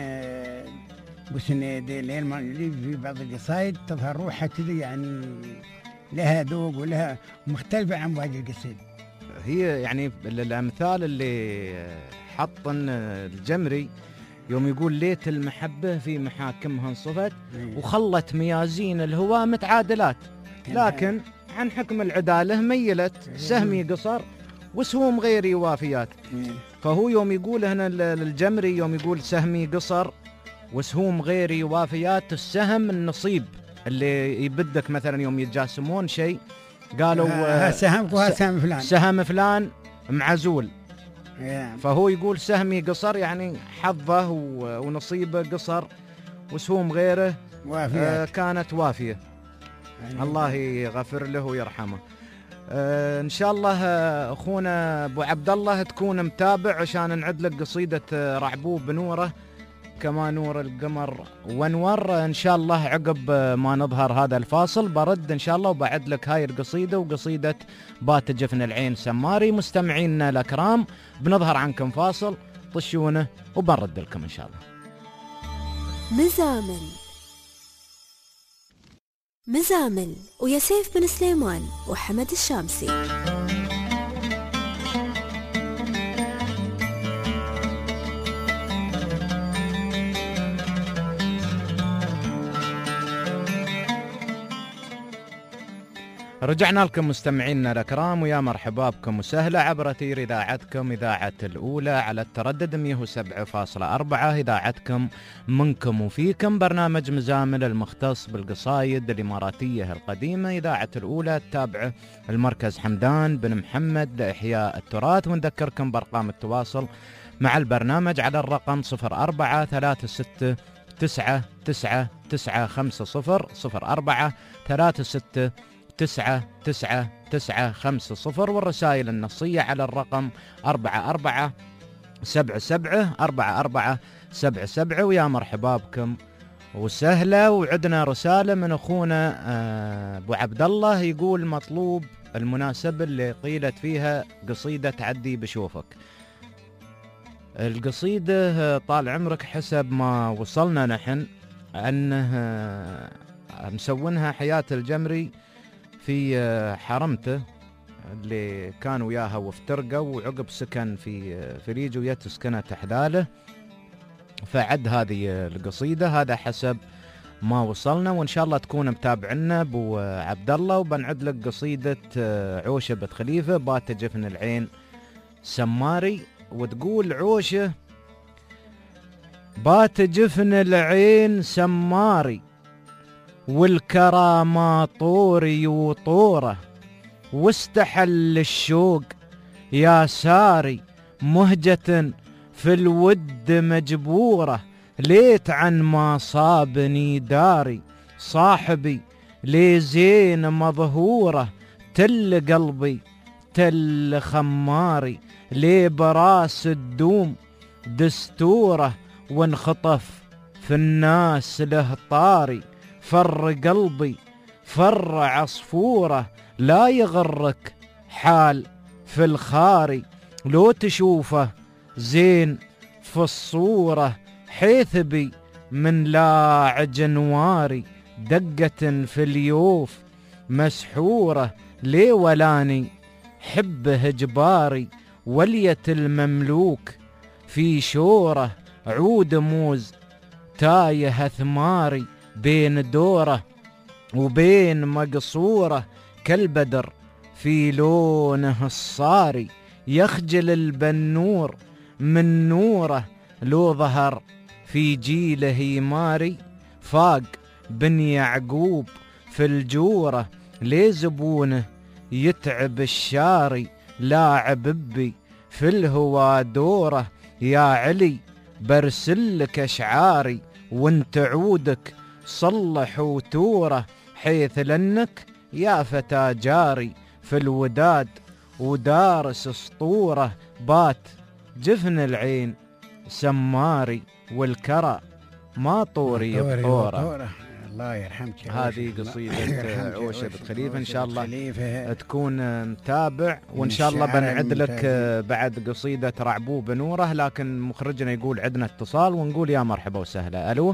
بوسنيدي لين في بعض القصايد تظهر روحها كذا، يعني لها ذوق ولها مختلفة عن باقي القصيدة. هي يعني الأمثال اللي حطن الجمري يوم يقول ليت المحبة في محاكمها انصفت، وخلت ميازين الهوى متعادلات، لكن عن حكم العدالة ميلت، سهمي قصر وسهوم غيري وافيات. فهو يوم يقول هنا الجمري يوم يقول سهمي قصر وسهوم غيري وافيات، السهم النصيب اللي يبدك مثلا يوم يتجاسمون شيء قالوا سهمك وسهم فلان، سهم فلان معزول، فهو يقول سهمي قصر، يعني حظه ونصيبه قصر وسهوم غيره كانت وافية. الله يغفر له ويرحمه. ان شاء الله اخونا ابو عبد الله تكون متابع عشان نعد لك قصيدة رعبوب بنوره كما نور القمر ونور. ان شاء الله عقب ما نظهر هذا الفاصل برد ان شاء الله وبعد لك هاي القصيدة وقصيدة بات جفن العين سماري. مستمعينا الأكرام بنظهر عنكم فاصل، طشونه وبنرد لكم ان شاء الله. مزامل ويا سيف بن سليمان وحمد الشامسي. رجعنا لكم مستمعينا الأكرام ويا مرحبا بكم وسهلا عبر أثير إذاعتكم إذاعة الأولى على التردد 107.4 إذاعتكم منكم وفيكم، برنامج مزامل المختص بالقصايد الإماراتية القديمة. إذاعة الأولى التابعة المركز حمدان بن محمد لإحياء التراث. ونذكركم بأرقام التواصل مع البرنامج على الرقم 04369950 والرسائل النصية على الرقم 4477. ويا مرحبا بكم وسهلا. وعدنا رسالة من أخونا أبو عبد الله يقول مطلوب المناسبة اللي قيلت فيها قصيدة عدي بشوفك. القصيدة طال عمرك حسب ما وصلنا نحن أنه مسونها حياة الجمري في حرمته اللي كان وياها وافترقوا، وعقب سكن في فريج ويتسكنت أحلاله، فعد هذه القصيدة. هذا حسب ما وصلنا، وإن شاء الله تكون متابعنا أبو عبد الله. وبنعد لك قصيدة عوشة بنت خليفة بات جفن العين سماري. وتقول عوشة بات جفن العين سماري والكرامة طوري وطوره، واستحل الشوق يا ساري مهجة في الود مجبورة، ليت عن ما صابني داري صاحبي لي زين مظهورة، تل قلبي تل خماري لي براس الدوم دستوره، وانخطف في الناس له طاري، فر قلبي فر عصفوره، لا يغرك حال في الخاري، لو تشوفه زين في الصورة، حيث بي من لاع جنواري، دقة في اليوف مسحورة، لي ولاني حبه جباري، ولية المملوك في شوره، عود موز تايه ثماري، بين دوره وبين مقصوره، كالبدر في لونه الصاري، يخجل البنور من نوره، لو ظهر في جيله ماري، فاق بن يعقوب في الجوره، لي زبونه يتعب الشاري، لاعب بي في الهوى دوره، يا علي برسلك اشعاري، وانت عودك صلح وتوره، حيث لنك يا فتى جاري في الوداد ودارس اسطوره، بات جفن العين سماري والكرى ما طوري بطوره. الله يرحمك. هذه قصيدة عوشة بنت خليفة. إن شاء الله تكون متابع، وإن شاء الله بنعد لك بعد قصيدة رعبوب بنوره. لكن مخرجنا يقول عدنا اتصال ونقول يا مرحبا وسهلا. ألو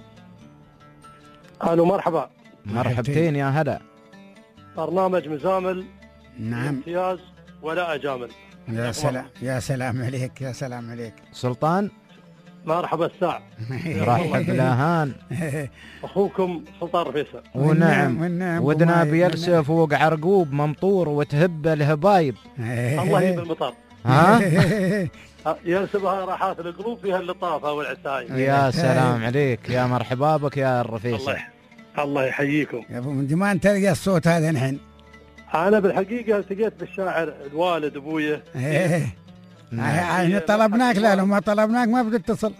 مرحبا. مرحبتين يا هلا. برنامج مزامل. نعم امتياز ولا أجامل. يا سلام يا سلام عليك يا سلام عليك. سلطان مرحبا الساعة. رحب لاهان. أخوكم سلطان رفيسة. ونعم ودنا بيرسى فوق عرقوب ممطور وتهب الهبايب. الله يجيب المطر. ها ينسبها راحات القلوب فيها اللطافة والعسايم. يا سلام عليك يا مرحبا بك يا الرفيسة. الله يحييكم يا ابو من زمان تلقى الصوت هذا نحن. أنا بالحقيقة التقيت بالشاعر الوالد أبويا. إيه احنا طلبناك، لا لو ما طلبناك ما بتتصل.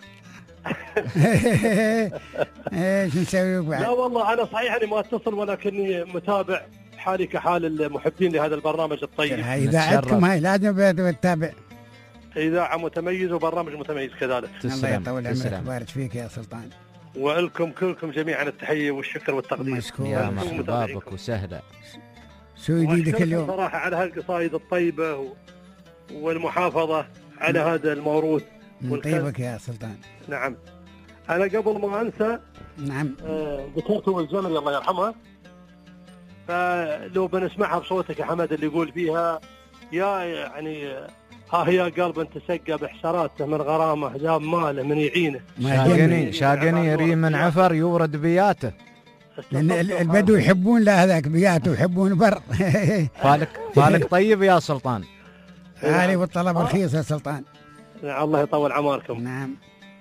ايش نسوي بعد؟ لا والله أنا صحيح أني ما أتصل، ولكني متابع حالي كحال المحبين لهذا البرنامج الطيب. إذاعتكم هاي لازم تتابع. إذاعة متميزة وبرنامج متميز كذلك. الله يطول عمرك ويبارك فيك يا سلطان. ولكم كلكم جميعا التحية والشكر والتقدير. مشكور. يا مرحبا بك وسهلا. شو جديدك اليوم؟ صراحة على هالقصائد الطيبة والمحافظة على هذا الموروث. من طيبك يا سلطان. نعم. أنا قبل ما أنسى نعم ذكرته الجمري الله يرحمها، فلو بنسمعها بصوتك يا حمد اللي يقول فيها يا يعني ها هي قلب تسقى بحسراته من غرامه جاب ماله من يعينه. شاقني ريم من عفر يورد بياته. لأن البدو يحبون له هذاك بياته ويحبون بر. فالك طيب يا سلطان. هذه والطلب رخيص يا سلطان. الله يطول عماركم. نعم.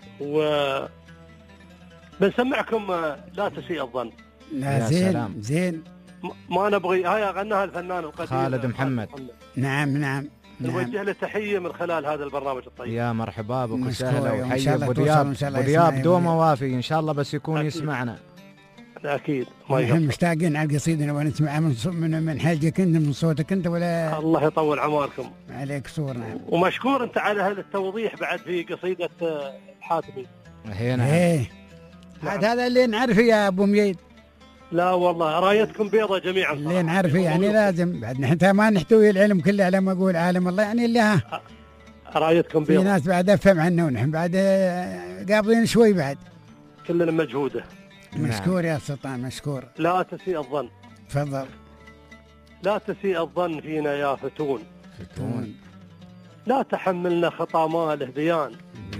بنسمعكم لا تسيء الظن. لا زين ما نبغي هاي غناها الفنان القدير خالد محمد. نعم. نوجه له تحية من خلال هذا البرنامج الطيب. يا مرحبا بك وسهلا، وحي ابو دياب دومه وافي ان شاء الله، بس يكون أكيد. يسمعنا اكيد. نحن مشتاقين على القصيده نبغى نسمعها من حاجك انت، من صوتك انت. ولا الله يطول عماركم. عليك صور. نعم. ومشكور انت على هذا التوضيح بعد في قصيده الحاتمي. نعم. هذا اللي نعرفه يا ابو ميد. لا والله رايتكم بيضة جميعا. اللي نعرفه يعني لازم بعد نحن ما نحتوي العلم كله على ما اقول عالم الله، يعني اللي ها رايتكم بيضة. في ناس بعد افهم عنه ونحن بعد قابضين شوي بعد. كلنا مجهوده. مشكور يا سلطان مشكور. لا تسيء الظن. تفضل. لا تسيء الظن فينا يا فتون. لا تحملنا خطا ماله بيان.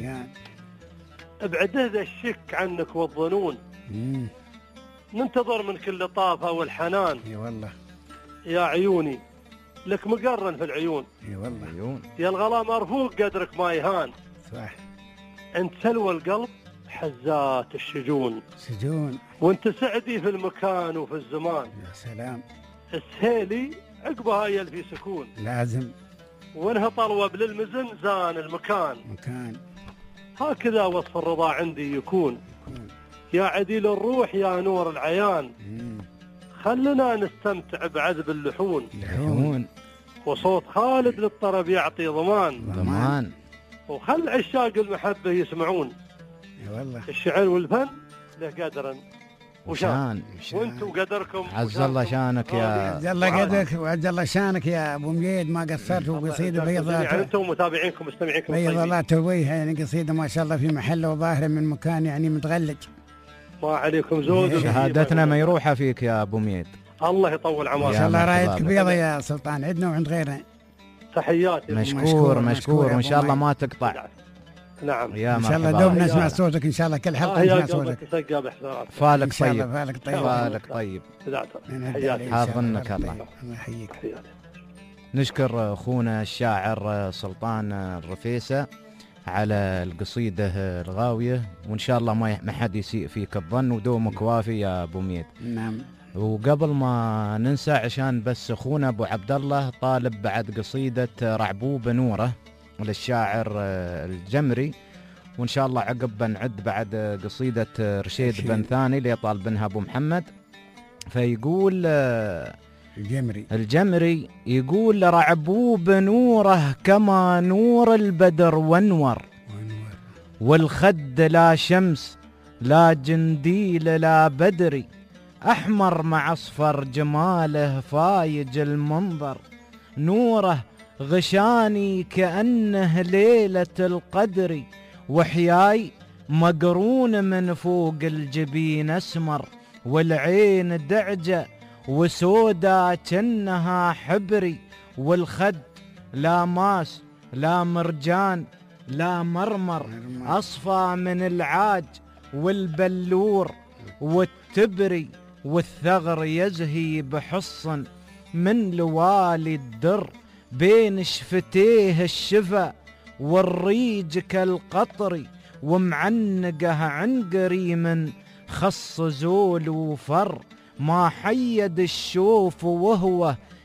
ابعد هذا الشك عنك والظنون. ننتظر من كل طافة والحنان. اي والله. يا عيوني لك مقرن في العيون. اي والله. عيون. يا الغلا مرفوق قدرك ما يهان. صح. انت سلوى القلب حزات الشجون. وانت سعدي في المكان وفي الزمان. يا سلام. السهيلي عقبها يلفي سكون. لازم. وانها طلوب للمزن زان المكان. هكذا وصف الرضا عندي يكون. يا عديل الروح يا نور العيان. خلنا نستمتع بعذب اللحون. وصوت خالد للطرب يعطي ضمان. وخل عشاق المحبة يسمعون. والله. الشعر والفن له قدرا وشان. وانتم قدركم. عز الله شانك يا عز الله قدرك وعز الله شانك يا ابو ميد، ما قصرت. وقصيده بيضاء. يعني انتم متابعينكم مستمعينكم بيض الله ترويها، يعني قصيده ما شاء الله في محله وظاهره من مكان يعني متغلج. ما عليكم زود. شهادتنا ميروحه فيك يا ابو ميد. الله يطول عمرك. ما شاء الله رايتك بيضة يا سلطان، عندنا وعند غيرنا. تحياتي. مشكور وان شاء الله ما تقطع. نعم. ان شاء الله دوم نسمع صوتك ان شاء الله كل حلقه نسمع صوتك. فالك طيب. حافظنك الله يحييك. نشكر اخونا الشاعر سلطان الرفيسة على القصيدة الغاوية، وان شاء الله ما حد يسيء فيك الظن، ودومك وافي يا ابو ميد. نعم. وقبل ما ننسى، عشان بس اخونا ابو عبد الله طالب بعد قصيدة رعبوب نوره للشاعر الجمري، وان شاء الله عقب بنعد بعد قصيدة رشيد بن ثاني اللي طالبنها ابو محمد. فيقول الجمري يقول رعبوب نوره كما نور البدر وانور، والخد لا شمس لا جنديل لا بدري، أحمر مع أصفر جماله فايج المنظر، نوره غشاني كأنه ليلة القدر، وحياي مقرون من فوق الجبين أسمر، والعين دعجة وسودا كأنها حبري، والخد لا ماس لا مرجان لا مرمر، أصفى من العاج والبلور والتبري، والثغر يزهي بحصن من لوالي الدر، بين شفتيه الشفا والريج كالقطر، ومعنقه عنقري من خص زول وفر، ما حيد الشوف وهو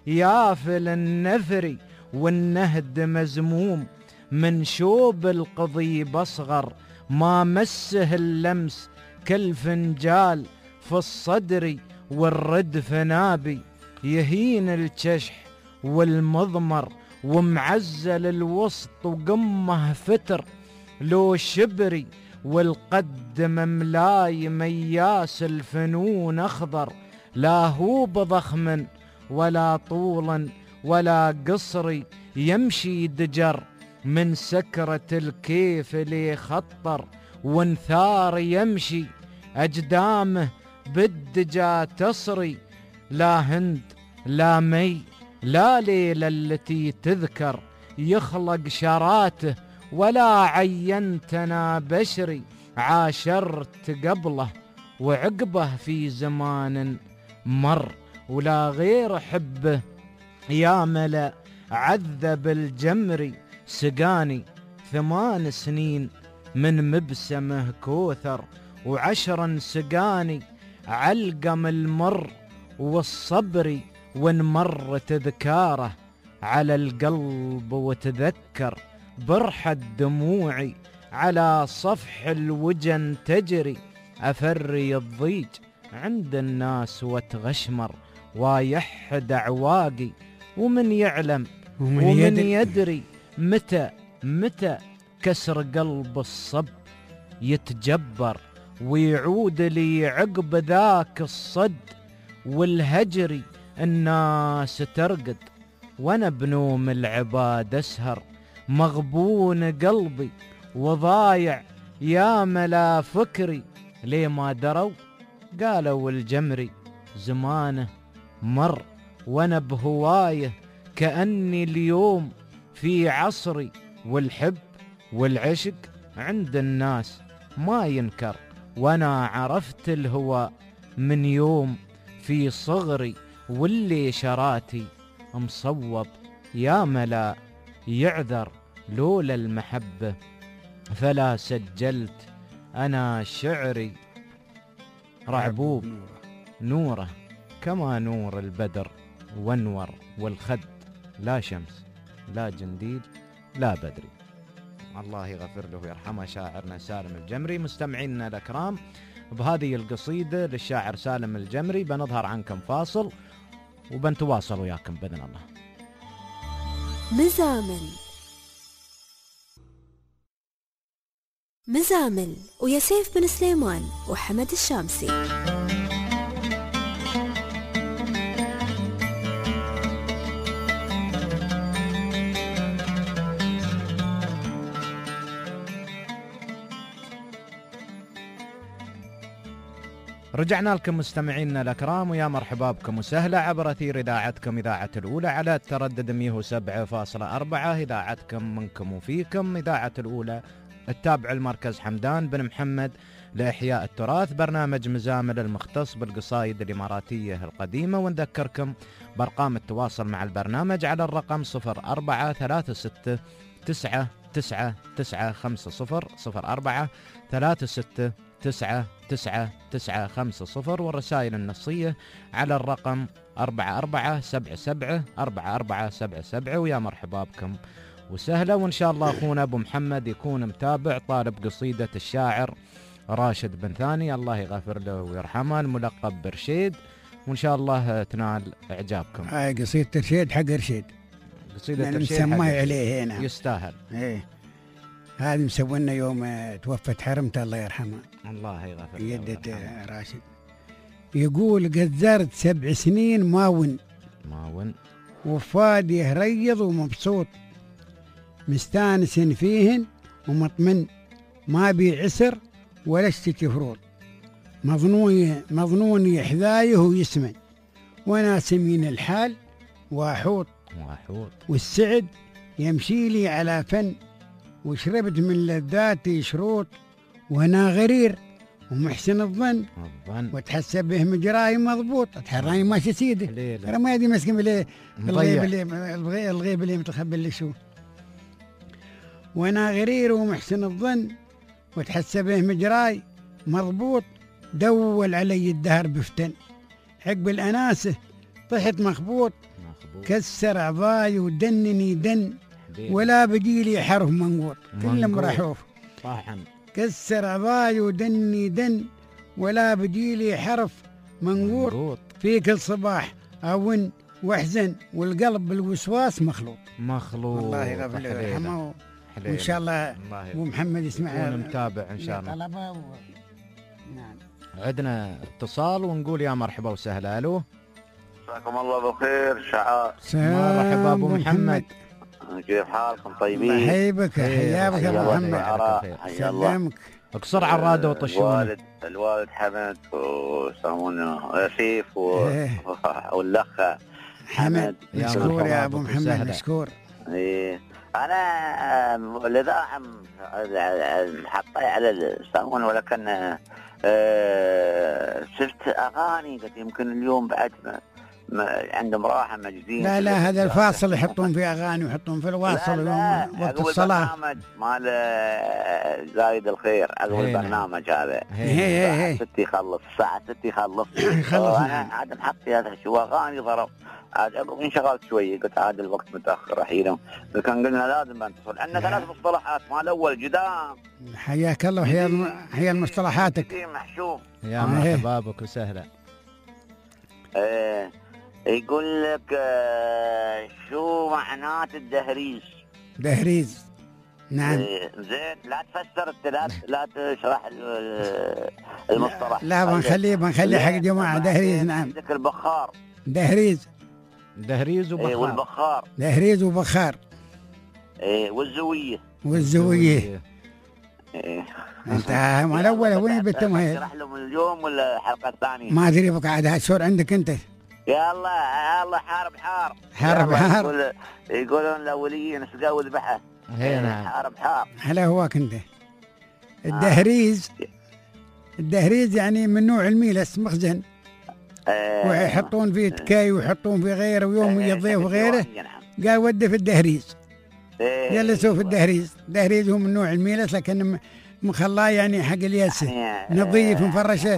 يافل النثري والنهد مزموم، من شوب القضيب أصغر ما مسه اللمس، كالفنجال في الصدر والردف نابي، يهين الكشح والمضمر ومعزل الوسط وقمه فتر، لو شبري والقد مملاي مياس الفنون أخضر، لا هو بضخم ولا طولا ولا قصري، يمشي دجر من سكرة الكيف لي خطر، وانثار يمشي أجدامه بالدجا تصري، لا هند لا مي لا ليلة التي تذكر، يخلق شراته ولا عينتنا بشري، عاشرت قبله وعقبه في زمان مر، ولا غير حبه يا ملا عذب الجمري، سقاني 8 سنين من مبسمه كوثر، و10 سقاني علقم المر والصبر، ونمر تذكاره على القلب وتذكر، برحة دموعي على صفح الوجن تجري، أفري الضيج عند الناس واتغشمر، ويحد عواقي ومن يعلم ومن يدري، متى كسر قلب الصب يتجبر، ويعود لي عقب ذاك الصد والهجري، الناس ترقد وانا بنوم العباد اسهر، مغبون قلبي وضايع يا ملا فكري، ليه ما دروا قالوا الجمري، زمانه مر وانا بهوايه، كأني اليوم في عصري، والحب والعشق عند الناس ما ينكر، وانا عرفت الهوى من يوم في صغري، واللي شراتي مصوب يا ملا يعذر، لولا المحبة فلا سجلت أنا شعري، رعبوب نوره كما نور البدر، وانور والخد لا شمس لا جنديل لا بدري. الله يغفر له ويرحمه شاعرنا سالم الجمري. مستمعينا الأكرام، بهذه القصيدة للشاعر سالم الجمري بنظهر عنكم فاصل وبنتواصل وياكم بإذن الله. مزامل ويا سيف بن سليمان وحمد الشامسي. رجعنا لكم مستمعينا الأكرام، ويا مرحبا بكم وسهلا عبر أثير إذاعتكم إذاعة الأولى على التردد 107.4، إذاعتكم منكم وفيكم، إذاعة الأولى التابع المركز حمدان بن محمد لإحياء التراث، برنامج مزامل المختص بالقصائد الإماراتية القديمة. ونذكركم بأرقام التواصل مع البرنامج على الرقم 0436999950 0436999950، والرسائل النصية على الرقم 44774477. ويا مرحبا بكم وسهلا. وإن شاء الله أخونا أبو محمد يكون متابع طالب قصيدة الشاعر راشد بن ثاني الله يغفر له ويرحمه الملقب برشيد، وإن شاء الله تنال إعجابكم. هاي قصيدة رشيد حق رشيد، قصيدة رشيد مسمى عليه هنا يستاهل. ايه هذه مسوينا يوم توفت حرمته الله يرحمه الله يغفر له يدة راشد. يقول قد زرت 7 سنين ماون وفادي ريض ومبسوط، مستانس فيهن ومطمن، ما بي عسر ولا اشتكي فروض، مظنوني حذايه ويسمن، وانا سمين الحال واحوط والسعد يمشي لي على فن، وشربت من لذاتي شروط، وانا غرير ومحسن الظن وتحسب به مجراي مضبوط. اتحراني ماشي سيده ترى ما يدي مسكين الغيب اللي متخبي اللي شو، وانا غرير ومحسن الظن وتحسب به مجراي مضبوط، دول علي الدهر بفتن، حق بالاناسه طحت مخبوط، كسر عضاي ودنني دن ولا بدي لي حرف منقوط كلهم رحوف طاحن. كسر عضاي ودني دن ولا بدي لي حرف منقوط في كل صباح أون واحزن والقلب بالوسواس مخلوط. الله يغفر له ويرحمه وإن شاء الله أبو محمد يسمعها ونتابع إن شاء الله. نعم. عندنا اتصال ونقول يا مرحبا وسهلا. ألو مساكم الله بالخير. شعار مرحبا أبو محمد، كيف حالكم؟ طيبين؟ حيبك حياك يا أبو محمد. حيا الله. اقصر على الرادة وطشوني. الوالد حمد ويسمونه ياسيف والأخ حمد. مشكور يا أبو محمد مشكور. إيه أنا الإذاعة حطي على السامون، ولكن شفت أغاني قد يمكن اليوم بعد عندهم راحة مجدين. لا هذا الفاصل يحطون فيه أغاني ويحطون في الواصل وقت الصلاة. البرنامج مال زايد الخير عقب البرنامج هذا الساعة 6 يخلص، الساعة 6 يخلص. أنا عاد محطي هذا شو أغاني ضرب، عاد انشغلت شوي قلت عاد الوقت متأخر أحيانا، كان قلنا لازم بنتصل. عندنا 3 مصطلحات مال أول جدام. حياك الله وحيا مصطلحاتك. محشوم يا مرحبا بك وسهلا. يقول لك شو معنات الدهريز؟ دهريز نعم. زين لا تفسر لا تشرح المصطلح. لا بنخليه حق جماعة. دهريز نعم. عندك البخار. دهريز وبخار. والبخار. دهريز وبخار. والزوية. انت مال الاول وين بتمهل؟ اشرح لهم اليوم ولا الحلقة الثانية؟ ما ادري بك عاد هالشور عندك انت. يلا حار. يقولون الاوليين سقوا ذبحه. هنا حار. هلا هواك انت. الدهريز يعني من نوع الميلس مخزن. ويحطون فيه تكاي ويحطون فيه غيره، ويوم يضيف غيره قال ودي في الدهريز. جلسوا في الدهريز هو من نوع الميلس، لكن مخلاه يعني حق الياسة نظيف مفرشه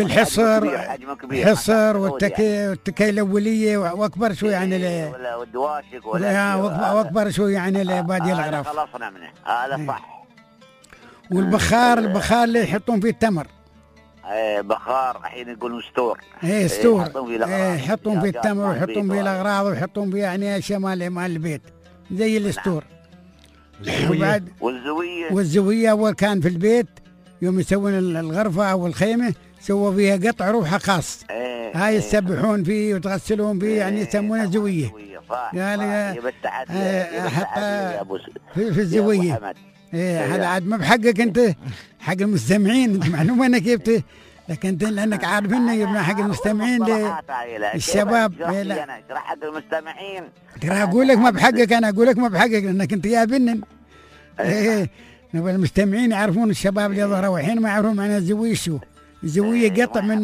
بالحصر والتكاي الأولية وأكبر شوي عن والدواشق وأكبر شوي عن بادي الغرف. خلصنا منه هذا صح. والبخار اللي يحطون فيه التمر. بخار الحين يقولون ستور. ستور. يحطون فيه التمر ويحطون فيه الأغراض ويحطون فيه يعني أشياء مال البيت زي الستور. وبعد والزوية أول كان في البيت يوم يسوون الغرفة أو الخيمة سووا فيها قطع روحها خاص. هاي يسبحون فيه وتغسلون فيه يعني يسمونها زوية. قال أحط في الزوية. هذا عاد ما بحقك أنت، حق المستمعين. أنت معلومة أنك جبته، لكن أنت لأنك عارف إنه يبنى حق المستمعين الشباب. لا حق المستمعين. أقول لك ما بحقك، أنا أقول لك ما بحقك لأنك أنت يا بنن. نبغى المستمعين يعرفون، الشباب اللي ظهروا الحين ما يعرفون معنى الزوية شو. الزوية قطع من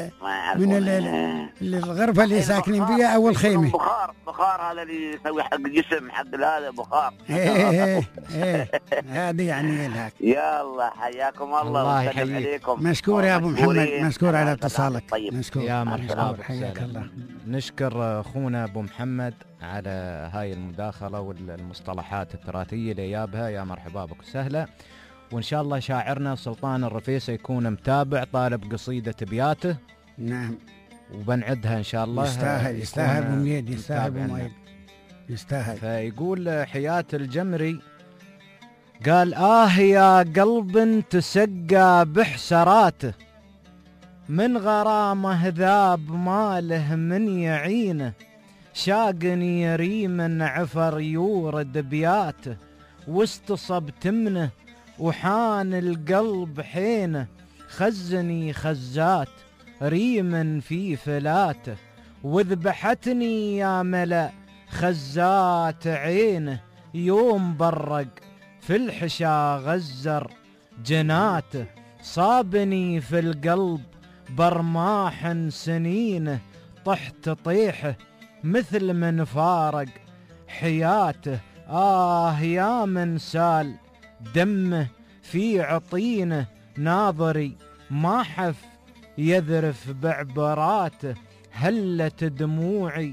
الغرفة اللي ساكنين فيها أو الخيمة. بخار هذا اللي يسوي حق جسم حق هذا بخار. هذه يعني لك. يلا حياكم الله وسلم عليكم. مشكور يا أبو محمد، مشكور على اتصالك. مشكور يا مرحبا. حياك الله. نشكر أخونا أبو محمد على هاي المداخلة والمصطلحات التراثية اللي جابها. يا مرحبا بك وسهلا. وإن شاء الله شاعرنا سلطان الرفيسة يكون متابع طالب قصيدة بياته. نعم. وبنعدها إن شاء الله. يستاهل بميد، يستاهل. فيقول حياة الجمري قال يا قلب تسقى بحسراته، من غرامه ذاب ماله من يعينه، شاقني ريم عفر يورد بياته، واستصب تمنه وحان القلب حينه، خزني خزات ريما في فلاته، وذبحتني يا ملا خزات عينه، يوم برق في الحشا غزر جناته، صابني في القلب برماح سنينه، طحت طيحه مثل من فارق حياته، يا من سال دمه في عطينه، ناظري ما حف يذرف بعبراته، هلت دموعي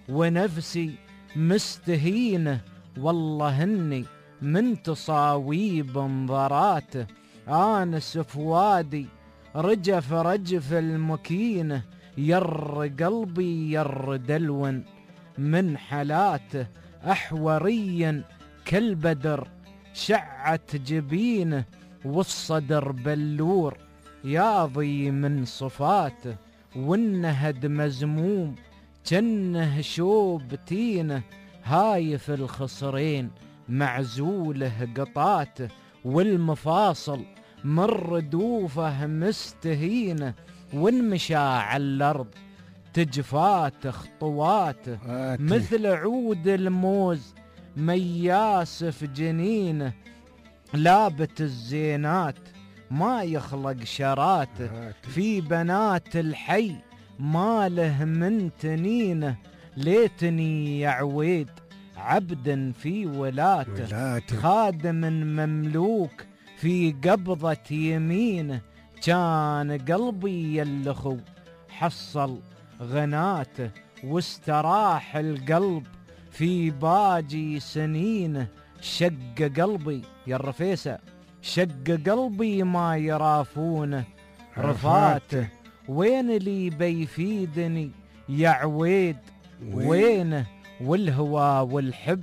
ونفسي مستهينة، والله إني من تصاويب انظراته، آنس فؤادي رجف رجف المكينة، ير قلبي ير دلون من حالاته، أحوريا كالبدر شعت جبينه، والصدر بلور ياضي من صفاته، والنهد مزموم جنه شوب تينه، هايف الخصرين معزوله قطاته، والمفاصل من ردوفه مستهينه، وانمشى على الأرض تجفات خطواته، مثل عود الموز مياس في جنينه، لابت الزينات ما يخلق شراته، في بنات الحي ما له من تنينه، ليتني يا عويد عبد في ولاته، خادم مملوك في قبضة يمينه، كان قلبي يلخو حصل غناته، واستراح القلب في باجي سنينه، شق قلبي يا الرفيسة، شق قلبي ما يرافونه رفاته، وين اللي بيفيدني يا عويد وينه، والهوى والحب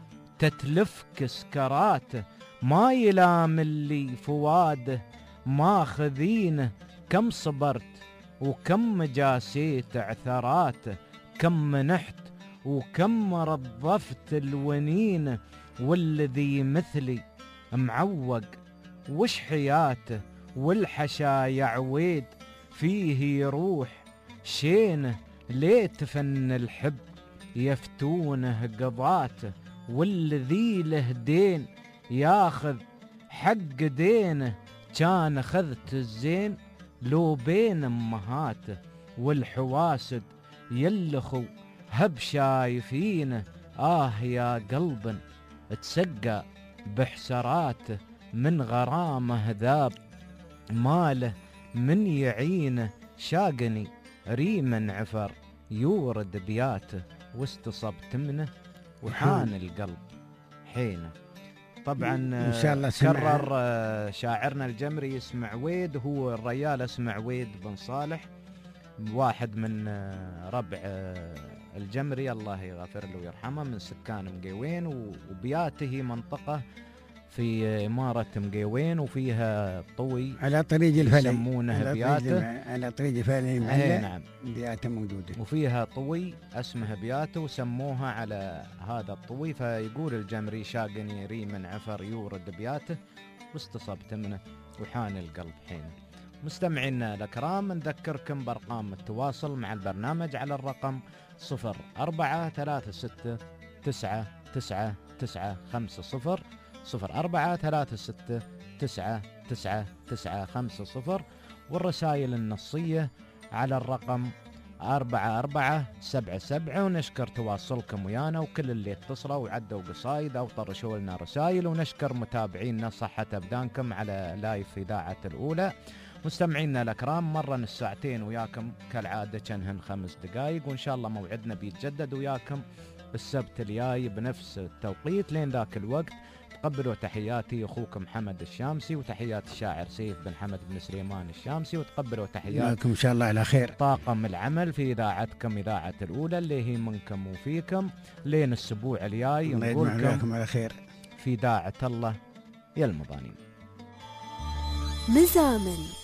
تتلفك سكراته، ما يلام اللي فواده ماخذينه، كم صبرت وكم جاسيت عثراته، كم منحت وكم رضفت الونينه، والذي مثلي معوق وش حياته، والحشا يا عويد فيه يروح شينه، ليت فن الحب يفتونه قضاته، والذي له دين ياخذ حق دينه، كان اخذت الزين لو بين امهاته، والحواسد يلخو هب شايفينه، يا قلب تسقى بحسراته، من غرامه ذاب ماله من يعينه، شاقني ريما عفر يورد بياته، واستصبت منه وحان القلب حينه. طبعا إن شاء الله كرر شاعرنا الجمري اسمه عويد، هو الريال اسمه عويد بن صالح، واحد من ربع الجمري الله يغفر له ويرحمه، من سكان مقيوين، وبياته منطقة في إمارة مقيوين، وفيها طوي على طريق الفلي يسمونها بياته، على طريق الفلي نعم بياته موجودة، وفيها طوي اسمها بياته وسموها على هذا الطوي. فيقول الجمري شاقني ريم عفر يورد بياته، واستصبت منه وحان القلب حين. مستمعينا الأكرام نذكركم بأرقام التواصل مع البرنامج على الرقم 0436999950 0436999950، والرسائل النصية على الرقم 4477. ونشكر تواصلكم ويانا وكل اللي اتصلوا وعدوا قصايد أو طرشوا لنا رسائل، ونشكر متابعينا صحة أبدانكم على لايف إذاعة الأولى. مستمعينا الأكرام مرن الساعتين وياكم كالعادة كانهن 5 دقائق، وإن شاء الله موعدنا بيتجدد وياكم السبت الجاي بنفس التوقيت. لين ذاك الوقت تقبلوا تحياتي أخوكم حمد الشامسي، وتحيات الشاعر سيف بن حمد بن سليمان الشامسي، وتقبلوا تحياتكم إن شاء الله على خير طاقم العمل في إذاعتكم إذاعة الأولى اللي هي منكم وفيكم. لين الأسبوع الجاي نقولكم على خير في داعة الله يا المضانين. مزامل